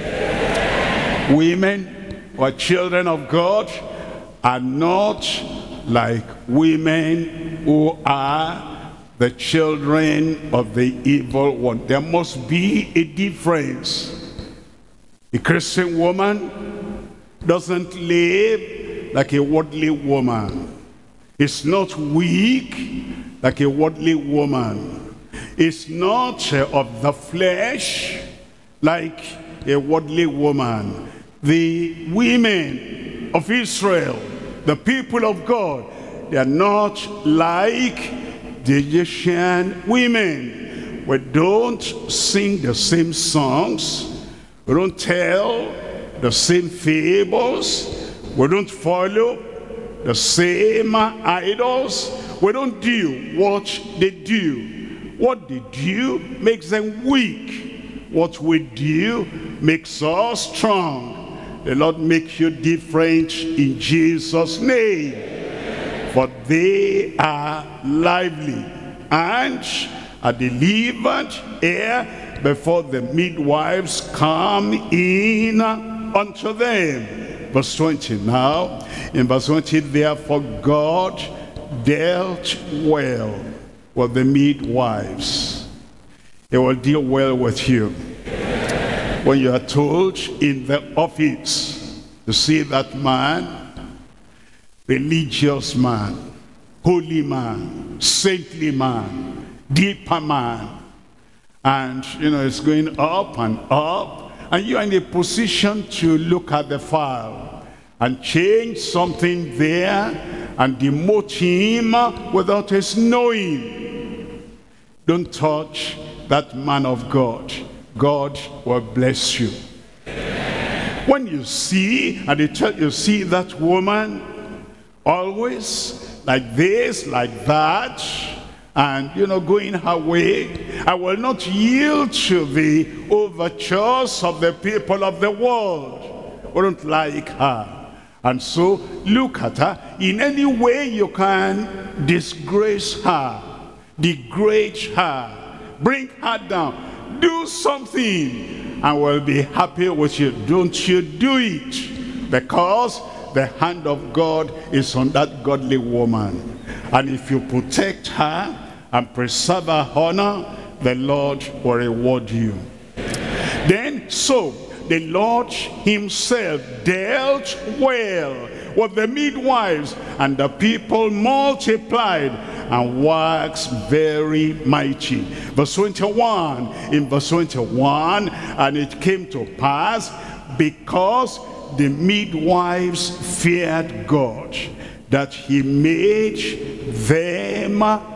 Yeah. Women or children of God are not like women who are the children of the evil one. There must be a difference. A Christian woman doesn't live like a worldly woman. It's not weak like a worldly woman. It's not of the flesh like a worldly woman. The women of Israel, the people of God, they are not like the Egyptian women. We don't sing the same songs. We don't tell the same fables. We don't follow the same idols. We don't do what they do. What they do makes them weak. What we do makes us strong. The Lord makes you different in Jesus' name. For they are lively and are delivered ere before the midwives come in unto them. Verse 20 now. In verse 20, therefore God dealt well with the midwives. He will deal well with you. When you are told in the office to see that man, religious man, holy man, saintly man, deeper man, and it's going up and up, and you are in a position to look at the file and change something there and demote him without his knowing. Don't touch that man of God. God will bless you. When you see, and they tell you, see that woman always like this, like that, and going her way, I will not yield to the overtures of the people of the world who don't like her. And so look at her in any way you can. Disgrace her, degrade her, bring her down, do something, and we'll be happy with you. Don't you do it, because the hand of God is on that godly woman. And if you protect her and preserve her honor, the Lord will reward you. Then so the Lord himself dealt well with the midwives, and the people multiplied and waxed very mighty. Verse 21, in verse 21, and it came to pass, because the midwives feared God, that he made them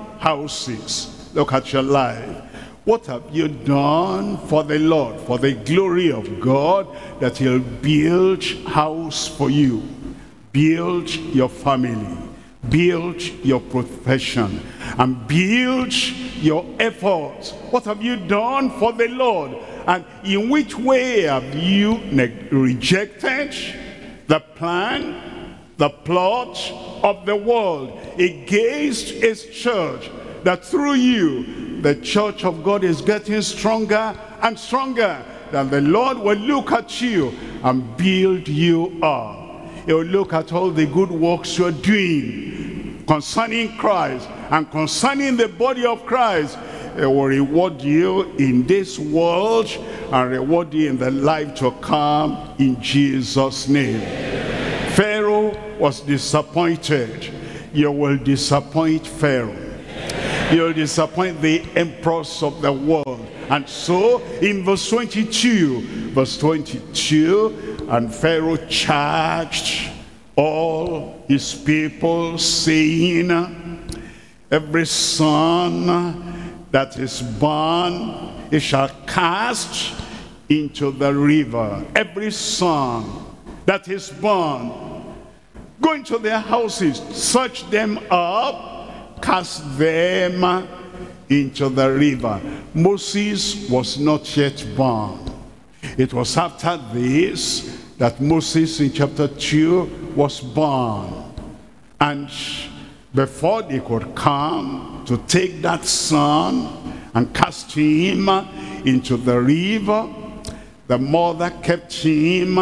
houses. Look at your life. What have you done for the Lord, for the glory of God, that he'll build house for you, build your family, build your profession, and build your efforts? What have you done for the Lord? And in which way have you rejected the plan, the plot of the world against his church, that through you the church of God is getting stronger and stronger, that the Lord will look at you and build you up. He will look at all the good works you're doing concerning Christ and concerning the body of Christ. He will reward you in this world and reward you in the life to come, in Jesus' name. Pharaoh was disappointed. You will disappoint Pharaoh. You'll disappoint the emperors of the world. And so in verse 22, and Pharaoh charged all his people, saying, every son that is born, he shall cast into the river. Every son that is born, go into their houses, search them up, cast them into the river. Moses was not yet born. It was after this that Moses in chapter 2 was born. And before they could come to take that son and cast him into the river, the mother kept him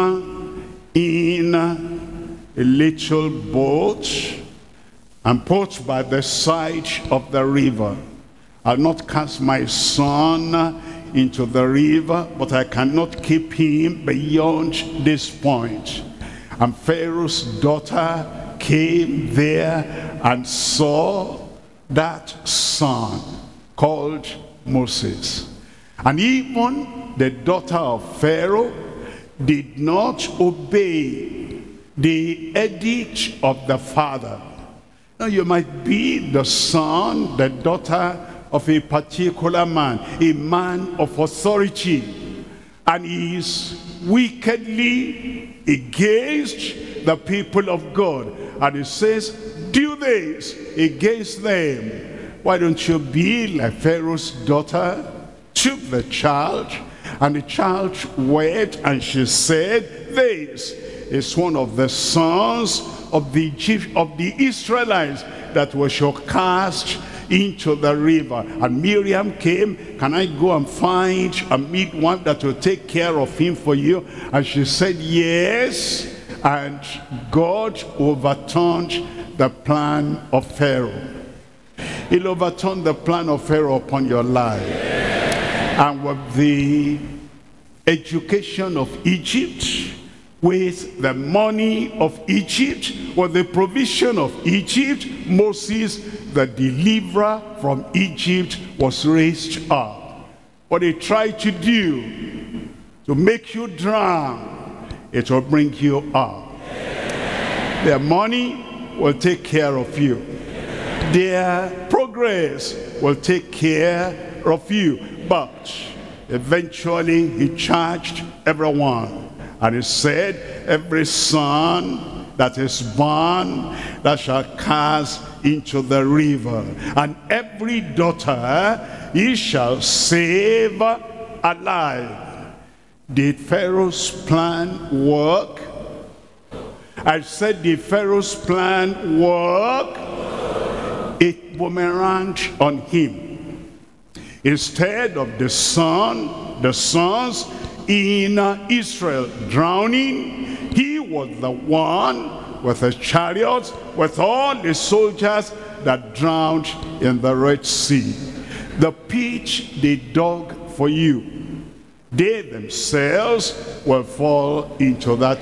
in a little boat and put by the side of the river. I'll not cast my son into the river, but I cannot keep him beyond this point. And Pharaoh's daughter came there and saw that son called Moses. And even the daughter of Pharaoh did not obey the edict of the father. Now you might be the son, the daughter of a particular man, a man of authority, and he is wickedly against the people of God. And he says, do this against them. Why don't you be like Pharaoh's daughter? Took the child, and the child wept, and she said, this is one of the sons of the Israelites that we shall cast into the river. And Miriam came, can I go and find a midwife that will take care of him for you? And she said yes. And God overturned the plan of Pharaoh. He'll overturn the plan of Pharaoh upon your life. And with the education of Egypt, with the money of Egypt, with the provision of Egypt, Moses, the deliverer from Egypt, was raised up. What they tried to do to make you drown, it will bring you up. Their money will take care of you. Their progress will take care of you. But eventually he charged everyone. And he said, every son that is born, that shall cast into the river. And every daughter he shall save alive. Did Pharaoh's plan work? I said, did Pharaoh's plan work? It boomeranged on him. Instead of the sons in Israel drowning, he was the one with his chariots, with all the soldiers that drowned in the Red Sea. The pit they dug for you, they themselves will fall into that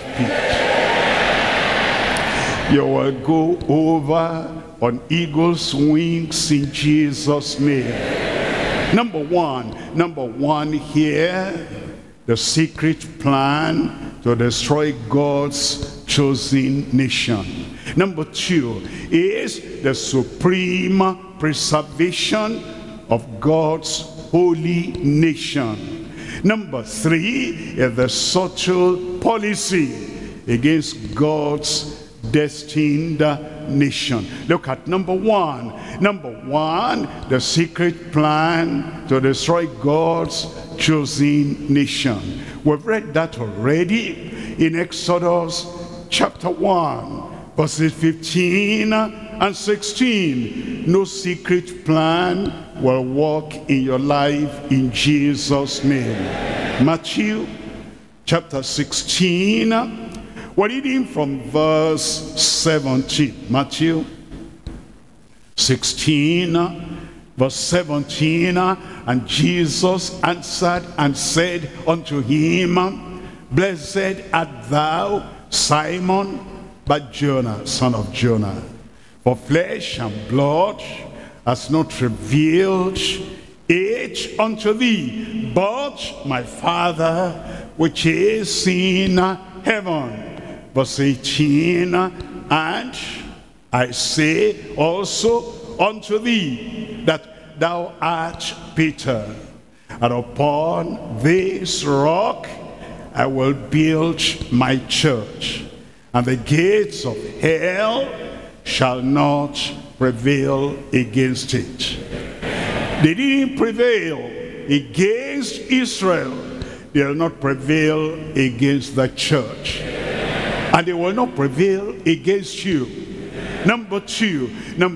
pit. You will go over on eagle's wings in Jesus' name. Number one here, the secret plan to destroy God's chosen nation. Number two is the supreme preservation of God's holy nation. Number three is the subtle policy against God's destined nation. Look at number one. Number one, the secret plan to destroy God's chosen nation. We've read that already in Exodus chapter 1, verses 15 and 16. No secret plan will work in your life in Jesus' name. Matthew chapter 16, we're reading from verse 17. Matthew 16, verse 17, and Jesus answered and said unto him, Blessed art thou, Simon Bar-Jonah, son of Jonah, for flesh and blood has not revealed it unto thee, but my Father which is in heaven. Verse 18, and I say also unto thee that thou art Peter, and upon this rock I will build my church, and the gates of hell shall not prevail against it. They didn't prevail against Israel. They will not prevail against the church. And they will not prevail against you. Number two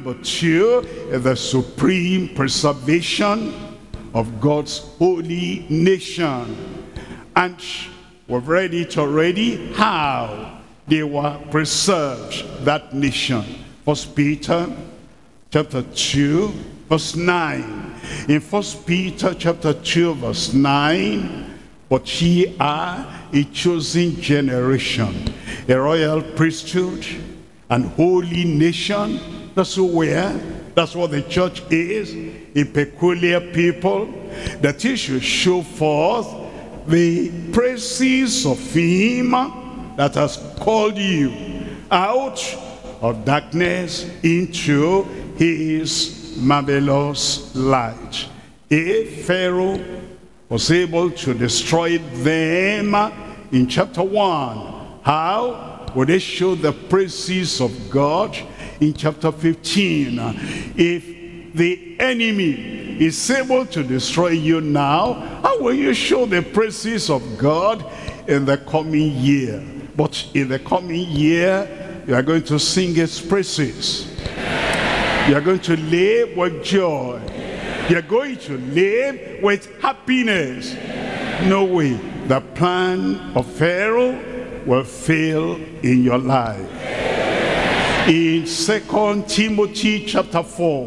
is the supreme preservation of God's holy nation. And we've read it already, how they were preserved, that nation. First Peter chapter 2, verse 9. In First Peter chapter 2, verse 9, but ye are a chosen generation, a royal priesthood, and holy nation. That's who we are. That's what the church is, a peculiar people, that he should show forth the praises of him that has called you out of darkness into his marvelous light. If Pharaoh was able to destroy them in chapter 1, how would they show the praises of God in chapter 15? If the enemy is able to destroy you now, how will you show the praises of God in the coming year? But in the coming year, you are going to sing his praises. You are going to live with joy. You are going to live with happiness. No way the plan of Pharaoh will fail in your life. In 2 Timothy chapter 4,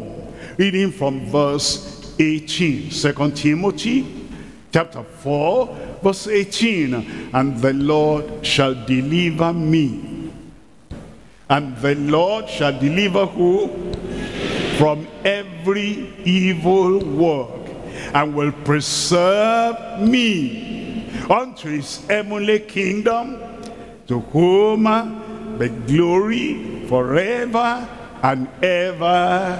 Reading from verse 18. 2 Timothy chapter 4, verse 18. And the Lord shall deliver me. And the Lord shall deliver who? From every evil work, and will preserve me unto his heavenly kingdom, to whom be glory forever and ever.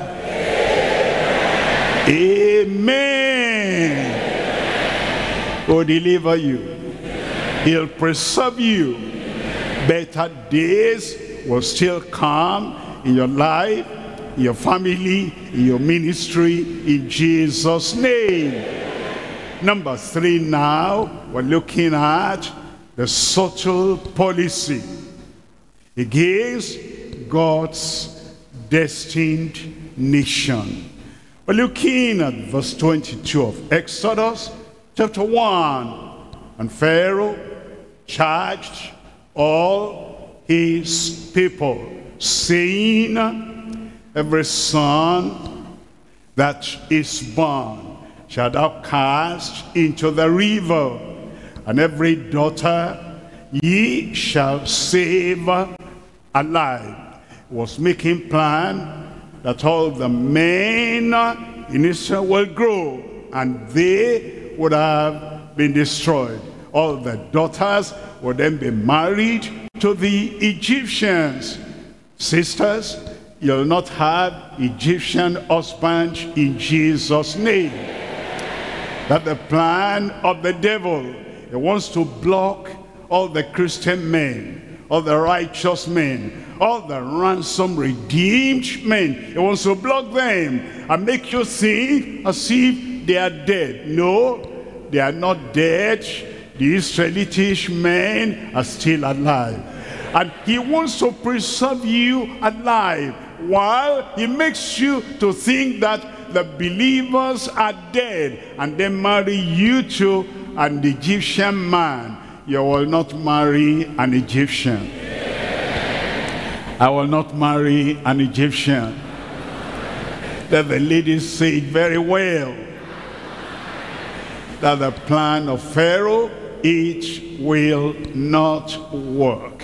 Amen. Will deliver you. He'll preserve you. Better days will still come in your life, in your family, in your ministry, in Jesus' name. Number 3 now, we're looking at the subtle policy against God's destined nation. We're looking at verse 22 of Exodus chapter 1. And Pharaoh charged all his people, saying, every son that is born shall thou cast into the river, and every daughter ye shall save alive. He was making plan that all the men in Israel will grow, and they would have been destroyed. All the daughters would then be married to the Egyptians. Sisters, you'll not have Egyptian husband in Jesus' name. That's the plan of the devil. He wants to block all the Christian men, all the righteous men, all the ransom redeemed men. He wants to block them and make you think as if they are dead. No, they are not dead. The Israelitish men are still alive. And he wants to preserve you alive, while he makes you to think that the believers are dead, and then marry you to an Egyptian man. You will not marry an Egyptian. I will not marry an Egyptian. That the ladies say it very well. That the plan of Pharaoh, it will not work.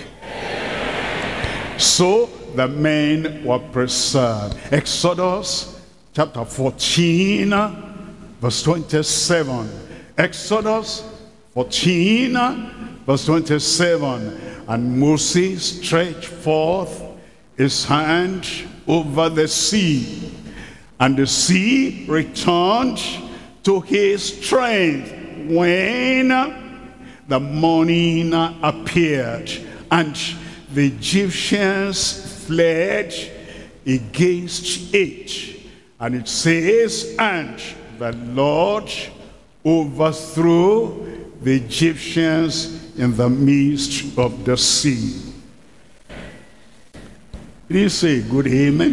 So the men were preserved. Exodus chapter 14, verse 27. Exodus 14, verse 27. And Moses stretched forth his hand over the sea, and the sea returned to his strength when the morning appeared, and the Egyptians fled against it. And it says, and the Lord overthrew the Egyptians in the midst of the sea. Did you say good amen?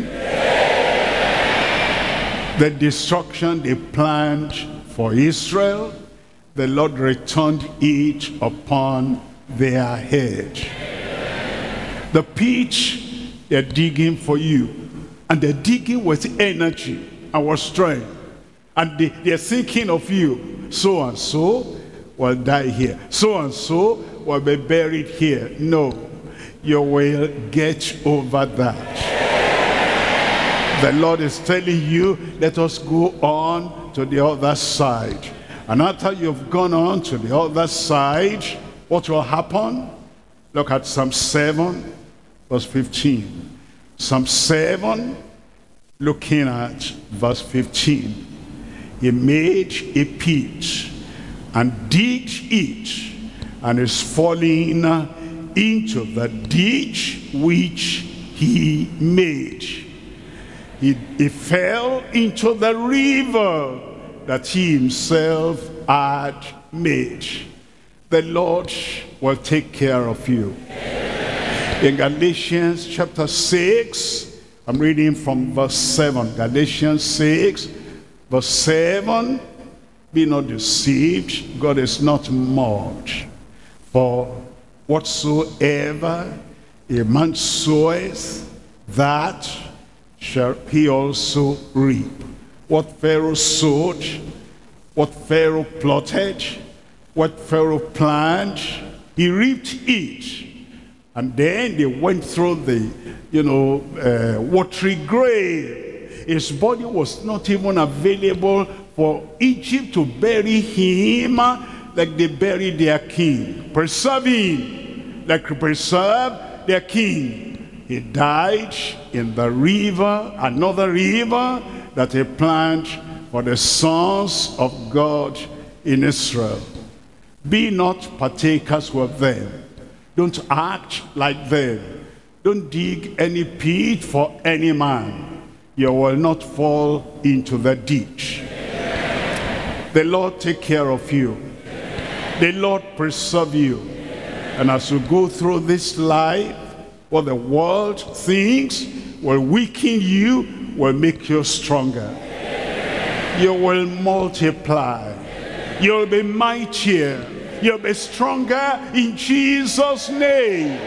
The destruction they planned for Israel, the Lord returned it upon their head. The pit they're digging for you, and they're digging with energy and with strength, and they're thinking of you. So and so will die here, so and so will be buried here. No, you will get over that. The Lord is telling you, let us go on to the other side. And after you've gone on to the other side, what will happen? Look at Psalm 7 verse 15. Psalm 7, looking at verse 15. He made a pit and digged it, and is falling into the ditch which he made. He fell into the river that he himself had made. The Lord will take care of you. In Galatians chapter 6, I'm reading from verse 7. Galatians 6, verse 7. Be not deceived, God is not mocked. For whatsoever a man soweth, that shall he also reap. What Pharaoh sowed, what Pharaoh plotted, what Pharaoh planned, he reaped it. And then they went through the, watery grave. His body was not even available for Egypt to bury him like they buried their king. Preserve him like they preserved their king. He died in the river, another river that he planned for the sons of God in Israel. Be not partakers with them. Don't act like them. Don't dig any pit for any man. You will not fall into the ditch. The Lord take care of you. The Lord preserve you. And as you go through this life, what the world thinks will weaken you, will make you stronger. You will multiply. You'll be mightier. You'll be stronger in Jesus' name.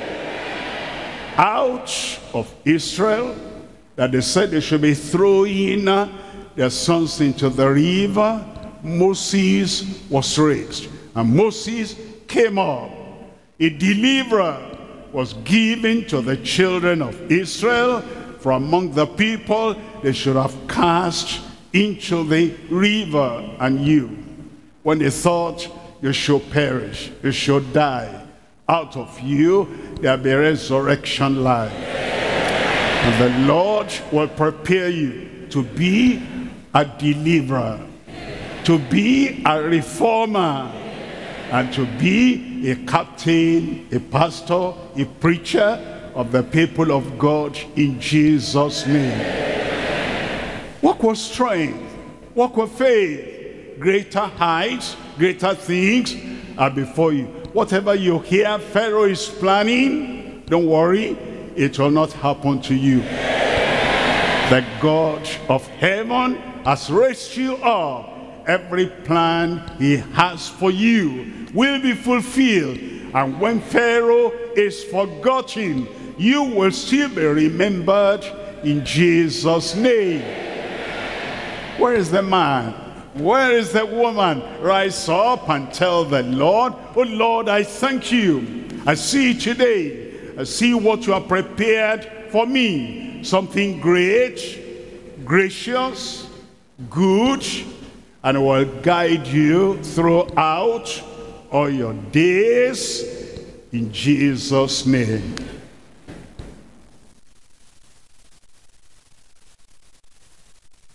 Out of Israel, that they said they should be throwing their sons into the river, Moses was raised. And Moses came up. A deliverer was given to the children of Israel from among the people they should have cast into the river. And you, when they thought you should perish, you should die, out of you there'll be resurrection life. And the Lord will prepare you to be a deliverer, to be a reformer, and to be a captain, a pastor, a preacher of the people of God in Jesus' name. Walk with strength, walk with faith. Greater heights, greater things are before you. Whatever you hear Pharaoh is planning, don't worry, it will not happen to you. The God of heaven has raised you up. Every plan he has for you will be fulfilled. And when Pharaoh is forgotten, you will still be remembered in Jesus' name. Where is the man? Where is the woman? Rise up and tell the Lord, oh Lord, I thank you. I see today. I see what you have prepared for me. Something great, gracious, good, and will guide you throughout all your days in Jesus' name.